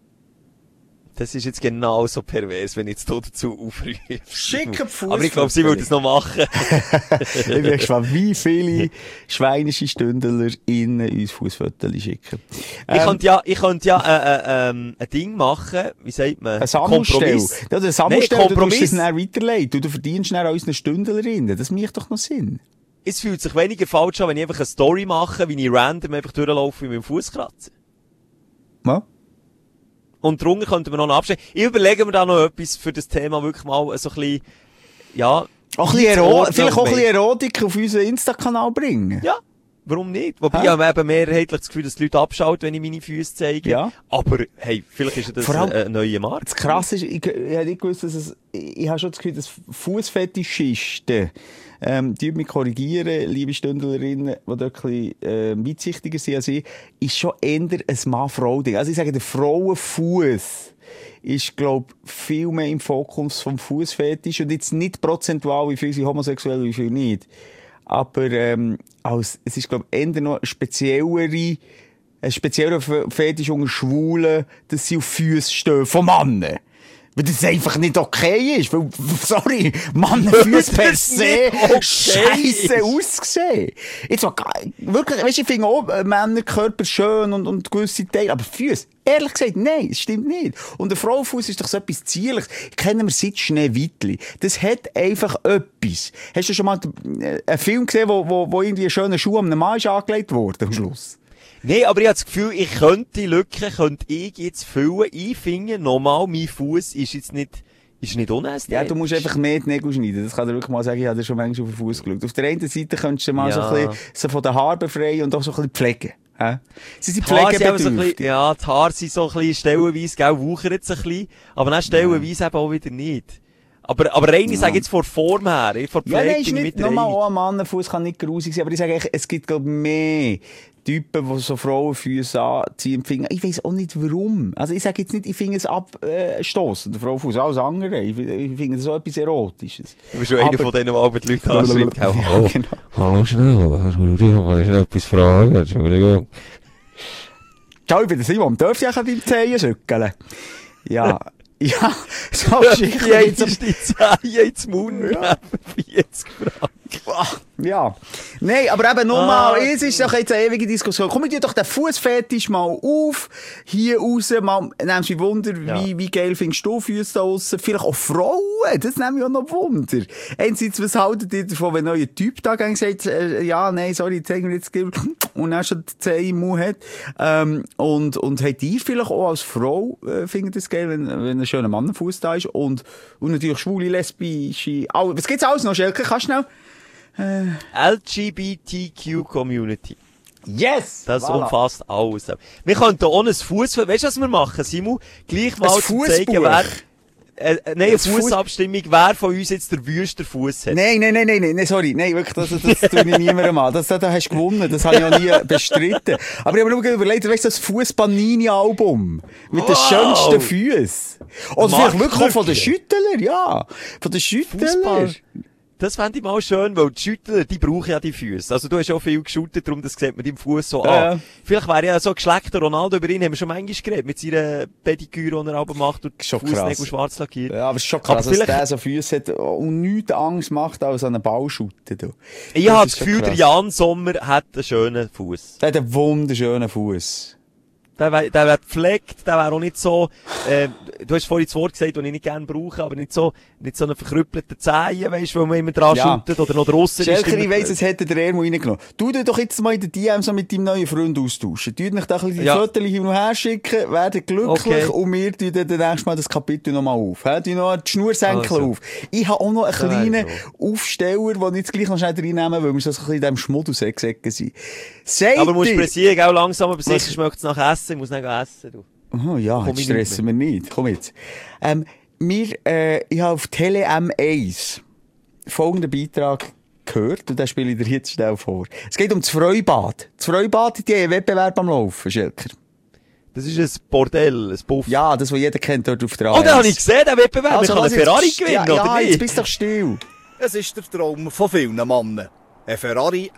Das ist jetzt genauso pervers, wenn ich jetzt hier dazu aufrufe. Schickt Fußfotos. Aber ich glaube, sie würde es noch machen. Ich bin gespannt, wie viele schweinische StündlerInnen uns Fußfotos schicken. Ich könnte ja ein Ding machen, wie sagt man? Ein Sammelstell. Ja, ein Sammelstell, du musst es dann weiterleiten. Du verdienst dann an unseren StündlerInnen. Das macht doch noch Sinn. Es fühlt sich weniger falsch an, wenn ich einfach eine Story mache, wie ich random einfach durchlaufe mit meinem Fuß kratze. Ja. Und drunter könnten wir noch abstellen. Ich überlege mir da noch etwas für das Thema wirklich mal so ein bisschen, ja. Auch vielleicht auch ein bisschen Erotik auf unseren Insta-Kanal bringen. Ja. Warum nicht? Wobei ich habe eben mehrheitlich das Gefühl, dass die Leute abschauen, wenn ich meine Füße zeige. Ja. Aber, hey, vielleicht ist das ein neuer Markt. Das Krasse ist, ich habe nicht gewusst, dass ich habe schon das Gefühl, dass Fußfetischisten, die mich korrigieren, liebe Stündlerinnen, die dort ein bisschen, weitsichtiger sind als ich, ist schon eher ein Mann-Frau-Ding. Also ich sage, der Frauenfuß ist, glaub, viel mehr im Fokus vom Fußfetisch und jetzt nicht prozentual, wie viel sind homosexuell, wie viel nicht. Aber, es ist, glaub, eher noch ein spezieller Fetisch unter Schwulen, dass sie auf Füße stehen von Männern. Weil das einfach nicht okay ist. Weil, sorry, Mannenfüße per se scheisse ausgesehen. Jetzt mal, wirklich, weisst du, ich finde auch Männerkörper schön und gewisse Teile, aber Füße, ehrlich gesagt, nein, es stimmt nicht. Und der Frauenfuß ist doch so etwas Zierliches. Kennen wir seit Schneewittli. Das hat einfach etwas. Hast du schon mal einen Film gesehen, wo irgendwie ein schöner Schuh einem Mann ist angelegt wurde am Schluss? Nee, aber ich habe das Gefühl, ich könnte die Lücke jetzt füllen. Ich finde, nochmal, mein Fuß ist jetzt nicht unästhetisch. Ja, du musst einfach mehr die Nägel schneiden. Das kann ich wirklich mal sagen, ich habe schon manchmal auf den Fuß geschaut. Auf der einen Seite könntest du mal so ein bisschen so von den Haaren befreien und auch so ein bisschen pflegen. Sie sind pflegebedürftig. Die Haare sind so ein bisschen stellenweise, gell, wuchern jetzt ein bisschen. Aber dann stellenweise eben auch wieder nicht. Aber rein, ich sage jetzt vor Form her, vor Pflege. Ja, nein, ist nicht, nochmal auch ein Mannenfuß kann nicht grusig sein, aber ich sage eigentlich, es gibt, glaube ich, mehr Typen, die so Frauenfüße anziehen finden. Ich weiss auch nicht warum. Also ich sage jetzt nicht, ich finde es abstossend, der Frauenfuß, alles andere. Ich finde es so etwas Erotisches. Du bist schon einer von denen, die auch die Leute anschreibt. Ja, genau. Hallo schnell, kann ich noch etwas fragen? Entschuldigung. Ciao, ich bin der Simon. Darf ich auch deine Zehen schütteln? Ja. Ja, so schick jetzt die Zehen ins Mund, 40 Franken. Ja. Nein, aber eben nochmal, es ist doch jetzt eine ewige Diskussion. Komm, dir doch den Fußfetisch mal auf, hier raus, mal, nimmst du Wunder, wie geil findest du Füße da draussen? Vielleicht auch Frauen, das nehme ich auch noch Wunder. Einerseits, was haltet ihr davon, wenn ein neuer Typ da sagt, ja, nein, sorry, zeig mir jetzt, und dann schon die Zehen im Mund hat, und habt ihr vielleicht auch als Frau, findet das geil, wenn ein schöner Mannenfuß da ist, und natürlich schwule, lesbische, was gibt's alles noch, Schelke, kannst du schnell? LGBTQ Community. Yes! Das Voilà. umfasst alles. Wir könnten auch ein Fuß, weißt du, was wir machen, Simon? Gleich mal Ein zu zeigen, Fussbuch? wer, nein, eine Ein Fuss- Fussabstimmung, wer von uns jetzt der wüste Fuss hat. Nein, sorry. Nein, wirklich, das tue ich niemandem an. Da hast du gewonnen. Das habe ich auch nie bestritten. Aber ich habe mir nur überlegt, weißt du, das Fuss-Panini-Album. Mit den schönsten Füßen. Oder vielleicht wirklich auch von den Schüttler, ja. Von den Schüttler. Fußball. Das fände ich mal schön, weil die Schüttler, die brauchen ja die Füße. Also du hast auch viel geschüttet, darum das sieht man deinem Fuß so Ja. an. Vielleicht wäre ja so geschleckter Ronaldo, über ihn haben wir schon manchmal geredet, mit seiner Pediküre, die er aber macht und die Schon Fußnägel krass. schwarz lackiert. Ja, aber es ist schon Aber krass, dass vielleicht- der so Füße hat und nichts Angst macht als an einen Ball shooten. Du. Ich Das habe ist das schon Gefühl, der krass. Jan Sommer hat einen schönen Fuß. Der hat einen wunderschönen Fuß. Der wär gepflegt, der wäre auch nicht so, du hast vorhin das Wort gesagt, das ich nicht gerne brauche, aber nicht so einen verkrüppelten Zehen, weisst du, wo man immer dran Ja. shootet, oder noch draussen ist. Schelker, ich immer- weiss, es hätte der Ermo reingenommen. Du doch jetzt mal in den DM so mit deinem neuen Freund austauschen. Du dich da ein bisschen die Ja. Fotos hin und her schicken, werden glücklich Okay. und wir tun dann nächstes Mal das Kapitel nochmal auf. Du noch die Schnursenkel Also. auf. Ich habe auch noch einen wäre kleinen Aufsteller, den ich jetzt gleich noch schnell reinnehmen, weil wir so ein bisschen in diesem Schmuddelsäck sind. Aber du musst dir- pressieren, auch langsam, aber sicher Was? schmeckt es nach Essen, ich muss nicht essen, du. Oh, ja, Komm jetzt ich stressen wir nicht. Komm jetzt. Ich habe auf Tele M1 folgenden Beitrag gehört und den spiele ich dir jetzt schnell vor. Es geht um das Freibad. Das Freibad, die haben einen Wettbewerb am Laufen, Schelker. Das ist ein Bordell, ein Puff. Ja, das, was jeder kennt dort auf der Oh, den habe ich gesehen, den Wettbewerb. Also, Wir können einen Ferrari gewinnen, ja, oder ja, nicht? jetzt bist du doch still. Es ist der Traum von vielen Männern. Ein Ferrari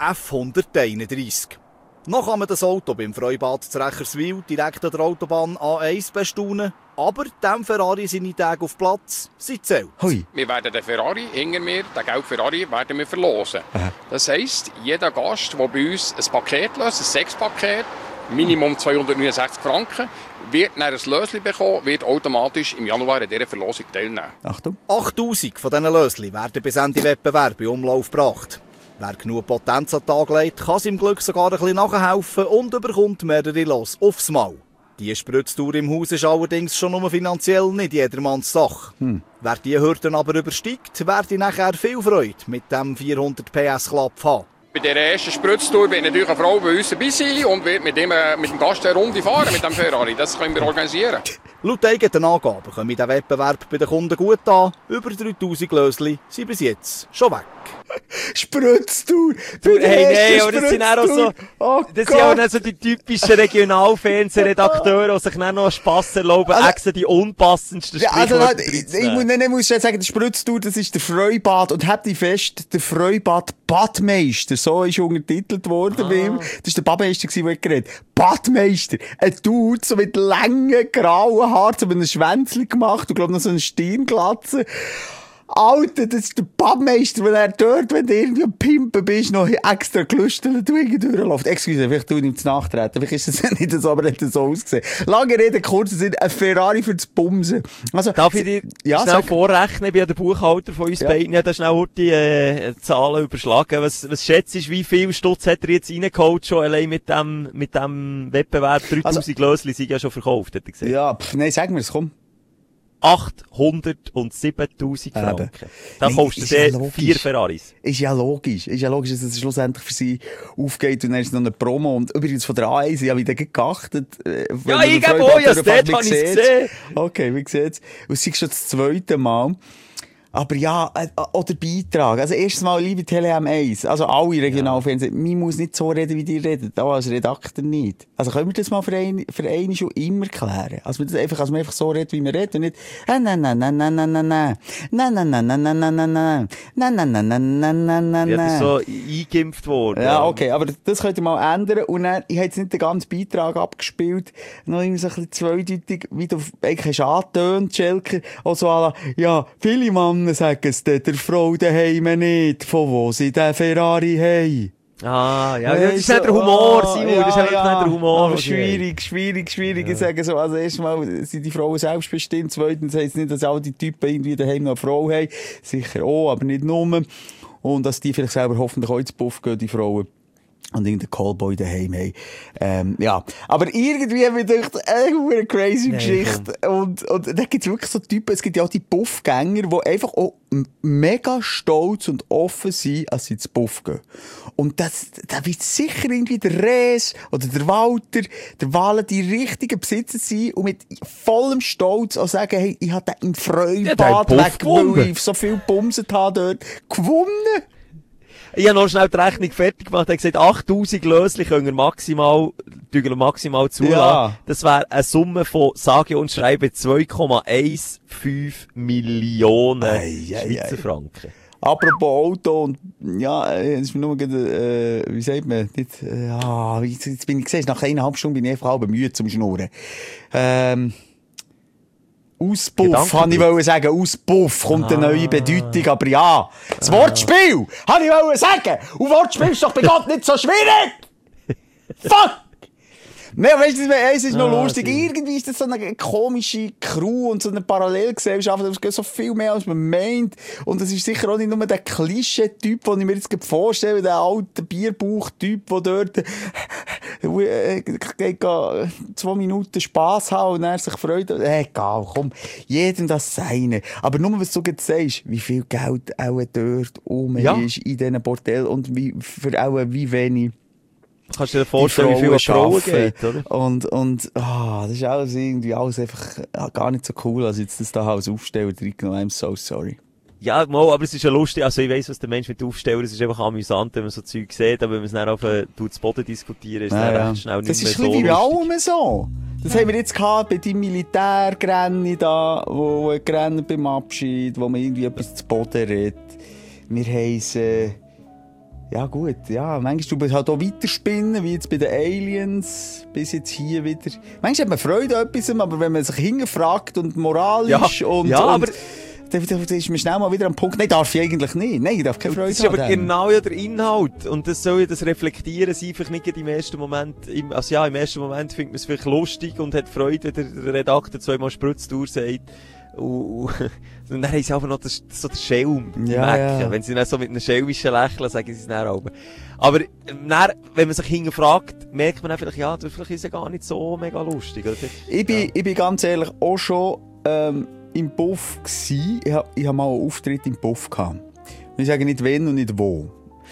F131. Noch kann man das Auto beim Freibad zu Recherswil direkt an der Autobahn A1 bestaunen. Aber dem Ferrari seine Tage auf Platz sind zählt. Hui. Wir werden den Ferrari, hinter mir, den gelben Ferrari, werden wir verlosen. Das heisst, jeder Gast, der bei uns ein Paket löst, ein 6-Paket, Minimum 269 Franken, wird dann ein Löschen bekommen, wird automatisch im Januar an dieser Verlosung teilnehmen. Achtung. 8000 von diesen Löschen werden bis Ende Wettbewerb in Umlauf gebracht. Wer genug Potenz an den Tag legt, kann seinem Glück sogar ein bisschen nachhelfen und bekommt mehrere Los aufs Mal. Die Spritztour im Haus ist allerdings schon nur finanziell nicht jedermanns Sache. Wer die Hürden aber übersteigt, werde nachher viel Freude mit dem 400 PS Club haben. Bei dieser ersten Spritztour wird natürlich eine Frau bei uns dabei sein und wird mit dem Gast eine Runde fahren mit dem Ferrari. Das können wir organisieren. Laut eigenen Angaben kommt der Wettbewerb bei den Kunden gut an. Über 3000 Lösli sind bis jetzt schon weg. Spritztour. Hey, nein, aber das sind auch so, Oh das sind auch nicht so die typischen Regionalfernsehredakteure, die sich dann noch Spass erlauben, Also- extra die unpassendsten Ja, also, Sprichwörter ich muss schnell sagen, der Spritztour, das ist der Freibad, und habt ihr fest, der Freibad Badmeister, so ist untertitelt worden bei ihm. Das ist der Badmeister gewesen, der geredet hat. Badmeister. Ein Dude, so mit langen, grauen Haaren, so mit einem Schwänzchen gemacht, und glaub noch so eine Stirnglatze. Alter, das ist der Badmeister, wenn er dort, wenn du irgendwie am Pimpen bist, noch extra gelüstelt durchläuft. Excuse, vielleicht tue ich ihm zu nachtreten. Vielleicht ist das nicht so, aber hat das so ausgesehen. Lange Rede, kurzer Sinn, ein Ferrari für das Bumsen. Also, Darf ich dir ja, schnell sag. vorrechnen? Ich bin ja der Buchhalter von uns Ja. beiden. Ich habe da schnell die Zahlen überschlagen. Was schätzt du, wie viel Stutz hat er jetzt reingeholt schon allein mit dem Wettbewerb? 3000 Lösli sind ja schon verkauft, hat er gesagt. Ja, nein, sag mir es, komm. 807.000 Franken. Da Nein, kaufst du ist ja dir logisch. 4 Ferraris. Ist ja logisch, dass es schlussendlich für sie aufgeht, und dann ist noch eine Promo, und übrigens von der A1, ich habe wieder geachtet. Ja, ich gebe auch, ja, dort habe ich es gesehen. Okay, wie sieht's? Und es ist schon das zweite Mal. Aber ja, oder Beitrag. Also erstens mal, liebe Tele M1, also alle Regionalfernsehen, man muss nicht so reden, wie die reden, auch als Redakteur nicht. Also können wir das mal für einen schon immer klären? Also man einfach so redet, wie man redet, und nicht, Ja, das ist so eingeimpft worden. Ja, okay, aber das könnt ihr mal ändern. Und dann, ich habe jetzt nicht den ganzen Beitrag abgespielt, noch irgendwie so ein bisschen zweideutig, wie du eigentlich hast angetönt, Schelker, auch so à la, ja, viele Männer sagen es der Frau daheim nicht, von wo sie den Ferrari haben. Ah, ja, das ist nicht der Humor, Simon, das ist einfach nicht der Humor. Aber was ich habe. schwierig. Ich sage so, also erstmal sind die Frauen selbstbestimmt, zweitens heisst es nicht, dass alle die Typen irgendwie daheim noch eine Frau haben. Sicher auch, aber nicht nur. Und dass die vielleicht selber hoffentlich auch ins Puff gehen, die Frauen. und irgendeinen Callboy daheim haben. Ja. Aber irgendwie habe ich gedacht, eine crazy Geschichte. Und da gibt's wirklich so Typen, es gibt ja auch die Puffgänger, die einfach auch mega stolz und offen sind, als sie ins Puff gehen. Und da wird sicher irgendwie der Rees oder der Walter, der Wale die richtigen Besitzer sein und mit vollem Stolz auch sagen, hey, ich habe den im Freibad weg, weil ich so viel Bumset habe dort gewonnen. Ich habe noch schnell die Rechnung fertig gemacht. Er hat gesagt, 8000 Lösli können wir maximal zulassen. Ja. Das wäre eine Summe von, sage und schreibe, 2,15 Millionen Schweizer Franken. Apropos Auto und, ja, jetzt bin ich nur gerade, wie sagt man, nicht, jetzt bin ich gesehen, nach 1,5 Stunden bin ich einfach halb müde zum Schnurren. Auspuff, habe ich wollen sagen. Auspuff kommt eine neue Bedeutung, aber ja. Das Wortspiel, habe ich wollen sagen. Und Wortspiel ist doch bei Gott nicht so schwierig. Fuck! Nein, weißt du, es ist noch lustig. Irgendwie ist das so eine komische Crew und so eine Parallelgesellschaft. Es geht so viel mehr, als man meint. Und es ist sicher auch nicht nur der Klischee-Typ, den ich mir jetzt vorstelle, der alte Bierbauch-Typ, der dort geht 2 Minuten Spass haben und er sich freut. Egal, komm, jedem das Seine. Aber nur, was du jetzt sagst, wie viel Geld auch dort ist in diesen Bordellen und wie wenig. Kannst du dir vorstellen, wie viele Frauen geht, oder? Und, das ist alles irgendwie einfach gar nicht so cool, als jetzt das da als Aufsteller reingenommen. I'm so sorry. Ja, mal, aber es ist ja lustig, also ich weiss, was der Mensch mit Aufsteller, es ist einfach amüsant, wenn man so Zeug sieht, aber wenn man es dann auf den Boden diskutieren, ist es dann recht schnell nicht mehr so lustig. Das ist ein bisschen wie so. Das haben wir jetzt gehabt bei deinem Militärgrenni da, wo gerannt beim Abschied, wo man irgendwie etwas zu Boden redet. Wir haben ja gut, ja, manchmal du halt auch weiterspinnen, wie jetzt bei den Aliens, bis jetzt hier wieder. Manchmal hat man Freude an etwas, aber wenn man sich hingefragt und moralisch aber dann ist man schnell mal wieder am Punkt, nein, darf ich eigentlich nicht. Nein, ich darf keine Freude haben. Das ist aber genau ja der Inhalt. Und das soll ja das Reflektieren sein, einfach nicht im ersten Moment, im ersten Moment findet man es vielleicht lustig und hat Freude, wenn der Redakteur 2-mal Spritzdauer sagt. Und dann haben sie einfach noch so den Schelm im Ecken. Wenn sie dann so mit einem schelmischen Lächeln sagen, sie es dann auch. Aber dann, wenn man sich hinterfragt, merkt man dann vielleicht, ja, vielleicht ist es ja gar nicht so mega lustig. Oder? Ich bin ganz ehrlich auch schon im Puff gsi. Ich hab mal einen Auftritt im Puff gehabt. Und ich sage nicht wenn und nicht wo.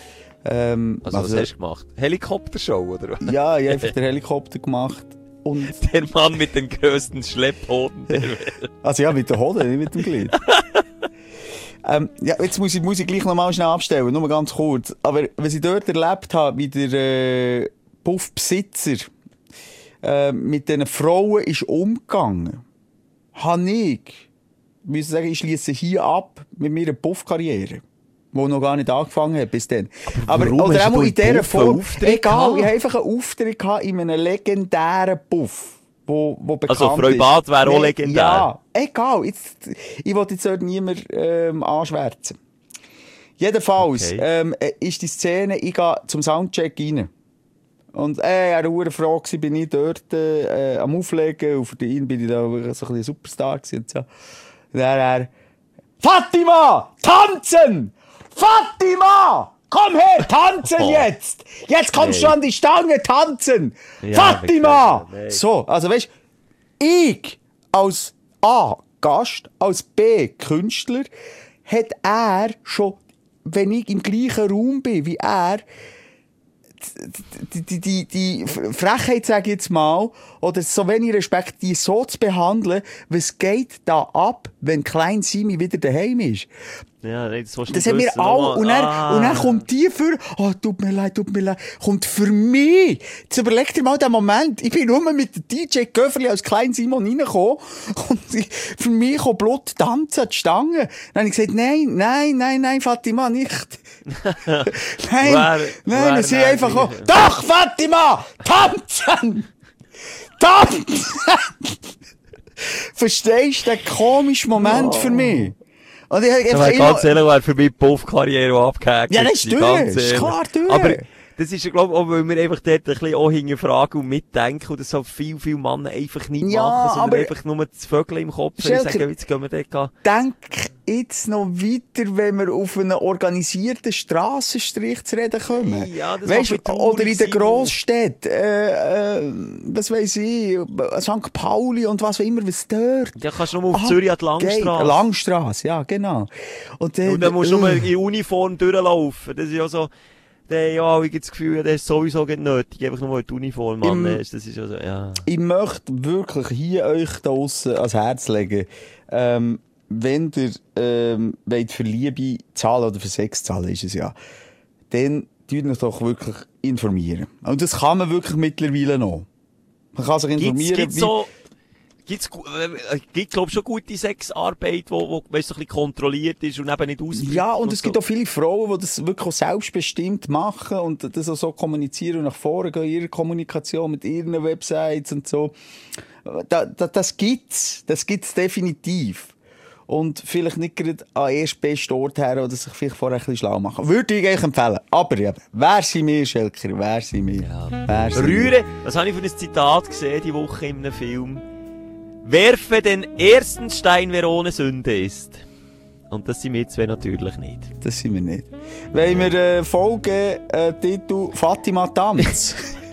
Was hast du gemacht? Helikoptershow, oder was? Ja, ich habe einfach den Helikopter gemacht. Und der Mann mit den grössten Schlepphoden der Welt. Also ja, mit den Hoden, nicht mit dem Glied. Ja, jetzt muss ich gleich noch mal schnell abstellen, nur ganz kurz. Aber was ich dort erlebt habe, wie der Puffbesitzer mit diesen Frauen ist umgegangen, habe ich müssen sagen, ich schließe hier ab mit meiner Puffkarriere. Die noch gar nicht angefangen hat bis dann. Aber oder auch in dieser Form. Egal, ich habe einfach einen Auftritt gehabt in einem legendären Puff, wo bekannt ist. Also Freibad wäre auch legendär. Ja, egal. Ich will jetzt dort niemand anschwärzen. Jedenfalls ist die Szene, ich gehe zum Soundcheck rein. Und er war froh, bin ich dort am Auflegen. Und für ihn bin ich da so ein bisschen Superstar gewesen. Und so. Und er Fatima, tanzen! Fatima! Komm her, tanzen jetzt! Jetzt kommst du an die Stange, tanzen! Ja, Fatima! So, also weißt du, ich als A, Gast, als B, Künstler, hat er schon, wenn ich im gleichen Raum bin wie er, die Frechheit, sage ich jetzt mal, oder so wenig Respekt, die so zu behandeln, was geht da ab, wenn Klein Simi wieder daheim ist? Ja, nein, das haben wir alle. Und dann kommt die für, tut mir leid, kommt für mich. Jetzt überleg dir mal den Moment. Ich bin nur mit dem DJ Göfferli als Klein Simon reingekommen und für mich kam Blut tanzen, die Stange. Dann habe ich gesagt, nein, Fatima, nicht. Nein, sie einfach auch, doch, Fatima, tanzen! Verstehst du den komischen Moment für mich? Und ich ganz ehrlich, wäre für mich die Puff-Karriere abgehakt. Ja, das ist durch. Ist klar durch. Aber das ist ja, glaube ich, auch, weil wir einfach dort ein bisschen auch hinterfragen und mitdenken und das so viele Männer einfach nicht machen, sondern einfach nur das Vögel im Kopf und sagen, jetzt gehen wir dort. Denk jetzt noch weiter, wenn wir auf einen organisierten Strassenstrich zu reden kommen? Ja, das weißt, mag oder in den sein. Grossstädten, was weiss ich, St. Pauli und was auch immer, was dort. Ja, kannst du nur auf Zürich an die Langstrasse. Langstrasse, ja, genau. Und dann musst du nur in Uniform durchlaufen. Das ist ja so, ja, ich habe das Gefühl, das ist sowieso nicht nötig, einfach nur die Uniform an. Das ist ja so, ja. Ich möchte wirklich hier euch da draussen ans Herz legen, wenn ihr wollt für Liebe zahlen oder für Sex zahlen, ist es ja, dann tut euch doch wirklich informieren. Und das kann man wirklich mittlerweile noch. Man kann sich informieren. Gibt glaube schon gute Sexarbeit, wo weißt, so ein bisschen kontrolliert ist und eben nicht ausfließt. Ja, und es gibt auch viele Frauen, die das wirklich auch selbstbestimmt machen und das auch so kommunizieren und nach vorne gehen, ihre Kommunikation mit ihren Websites und so. Das gibt's definitiv. Und vielleicht nicht gerade an erst besten Ort her oder sich vielleicht vorher ein bisschen schlau machen. Würde ich euch empfehlen. Aber eben, wer sind wir, Schelker? Wer sind wir? Ja. Rühren, das habe ich für ein Zitat gesehen, die Woche in einem Film. Werfe den ersten Stein, wer ohne Sünde ist. Und das sind wir zwei natürlich nicht. Das sind wir nicht. Wollen wir Folge Titel Fatima Tanz?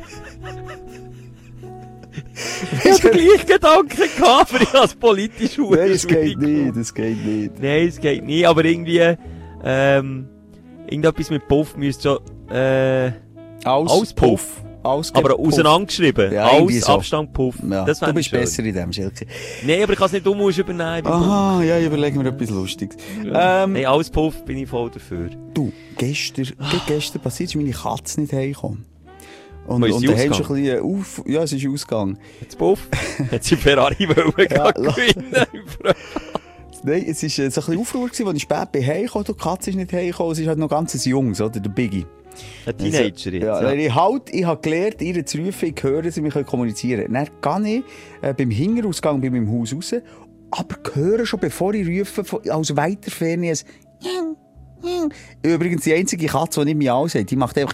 Ich hatte den gleichen Gedanken gehabt, aber ich habe es politisch Nein, es geht nicht. Nein, es geht nicht, aber irgendwie, irgendetwas mit Puff müsste schon, Auspuff. Aber auseinandergeschrieben. Ja, so. Abstand Puff. Ja, das du bist schön. Besser in dem, Schilke. Nein, aber ich kann es nicht übernehmen. Aha, ja, ich überlege mir etwas Lustiges. Ja. Nein, als Puff bin ich voll dafür. Du, gestern passiert, ist meine Katze nicht heimgekommen. Und da haben schon ein bisschen ja, es ist ausgegangen. Jetzt Puff? Hat sie Ferrari gewinnen. Nein, es war so ein bisschen Aufruhr, als ich spät bin heimgekommen. Die Katze ist nicht heimgekommen. Es ist halt noch ganz ein Jungs, oder? Der Biggie. Ein Teenager jetzt. Ja. Ich habe gelernt, ihr zu rufen, ich höre sie, wir können kommunizieren. Dann gehe ich beim Hinterausgang bei meinem Haus raus, aber höre schon, bevor ich rufe, aus weiter Ferne ein Übrigens, die einzige Katze, die nicht mehr aussieht, die macht einfach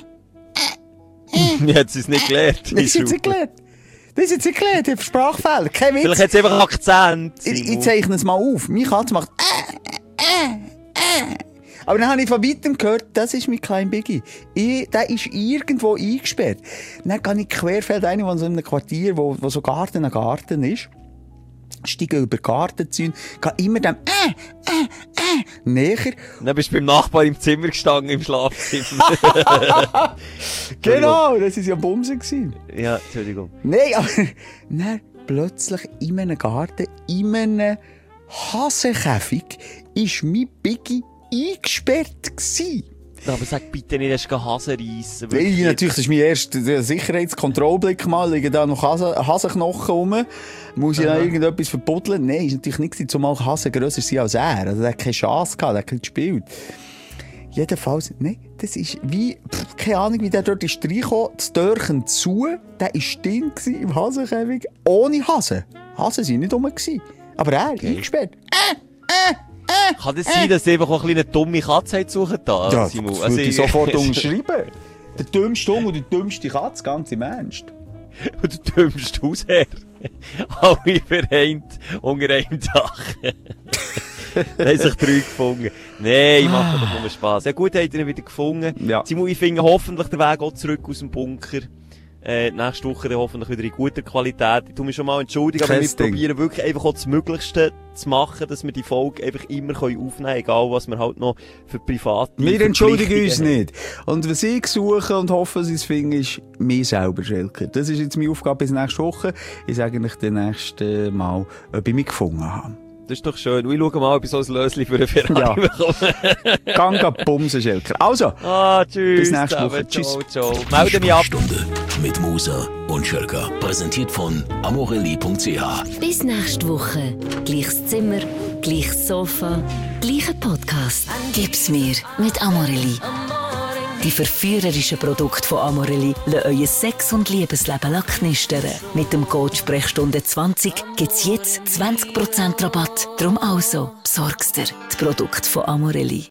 Hat sie es nicht gelernt? Das ist jetzt nicht gelernt. Das ist jetzt nicht gelernt, ich habe Sprachfehler. Kein Witz. Vielleicht hat sie einfach Akzent. Ich zeichne es mal auf. Meine Katze macht Aber dann habe ich von weitem gehört, das ist mein kleiner Biggie. Der ist irgendwo eingesperrt. Dann gehe ich querfeldein, wo so in einem Quartier, wo so Garten an Garten ist, steige über Gartenzäune, gehe immer dem näher. Dann bist du beim Nachbar im Zimmer gestanden, im Schlafzimmer. Genau, das war ja Bumsen gewesen. Ja, Entschuldigung. Nein, aber dann plötzlich in einem Garten, in einem Hasenkäfig, ist mein Biggie eingesperrt gewesen. Aber sag bitte nicht, dass du Hasen reissen. Nein, natürlich, das ist mein erster Sicherheitskontrollblick mal. Liegen da noch Hasenknochen rum. Muss ich da irgendetwas verbuddeln? Nein, ist natürlich nicht, zumal Hasen grösser sind als er. Also, der hat keine Chance gehabt, der hat nicht gespielt. Jedenfalls, nein, das ist wie, keine Ahnung, wie der dort ist reingekommen, das Türchen zu, der war drin im Hasenkäfig, ohne Hasen. Hasen waren nicht rum gewesen. Aber er, eingesperrt. Kann das sein, dass sie einfach auch eine dumme Katze haben suchen da? Ja, das würde ich sofort unterschreiben. Der dümmste Hund und die dümmste Katze, ganz im Ernst. Und der dümmste Hausherr. Alle vereint unter einem Dach. Da haben sich 3 gefunden. Nein, ich mache doch nur Spass. Ja gut, habt ihr ihn wieder gefunden. Ja. Simon, ich finde hoffentlich den Weg auch zurück aus dem Bunker. Nächste Woche dann hoffentlich wieder in guter Qualität. Ich tue mich schon mal entschuldigen, aber wir probieren wirklich einfach auch das Möglichste zu machen, dass wir die Folge einfach immer aufnehmen können, egal was wir halt noch für private Wir entschuldigen uns nicht. Und was ich suche und hoffe, dass ich es finde, ist mir selber, Schelker. Das ist jetzt meine Aufgabe bis nächste Woche. Ich sage euch dann nächste Mal, ob ich mich gefunden habe. Das ist doch schön. Ich schaue mal, ob ich so ein Löschen für einen Ferrari bekomme. Gang bumsen, Schelker. Also, tschüss. Bis nächste Woche. Tschüss. Ciao. Melde mich ab. Stunde mit Musa und Schelker. Präsentiert von amorelli.ch. Bis nächste Woche. Gleiches Zimmer, gleiches Sofa, gleicher Podcast. Gib's mir mit Amorelli. Die verführerischen Produkte von Amorelli lassen euer Sex- und Liebesleben knistern. Mit dem Code Sprechstunde 20 gibt's jetzt 20% Rabatt. Drum also, besorgst dir die Produkte von Amorelli.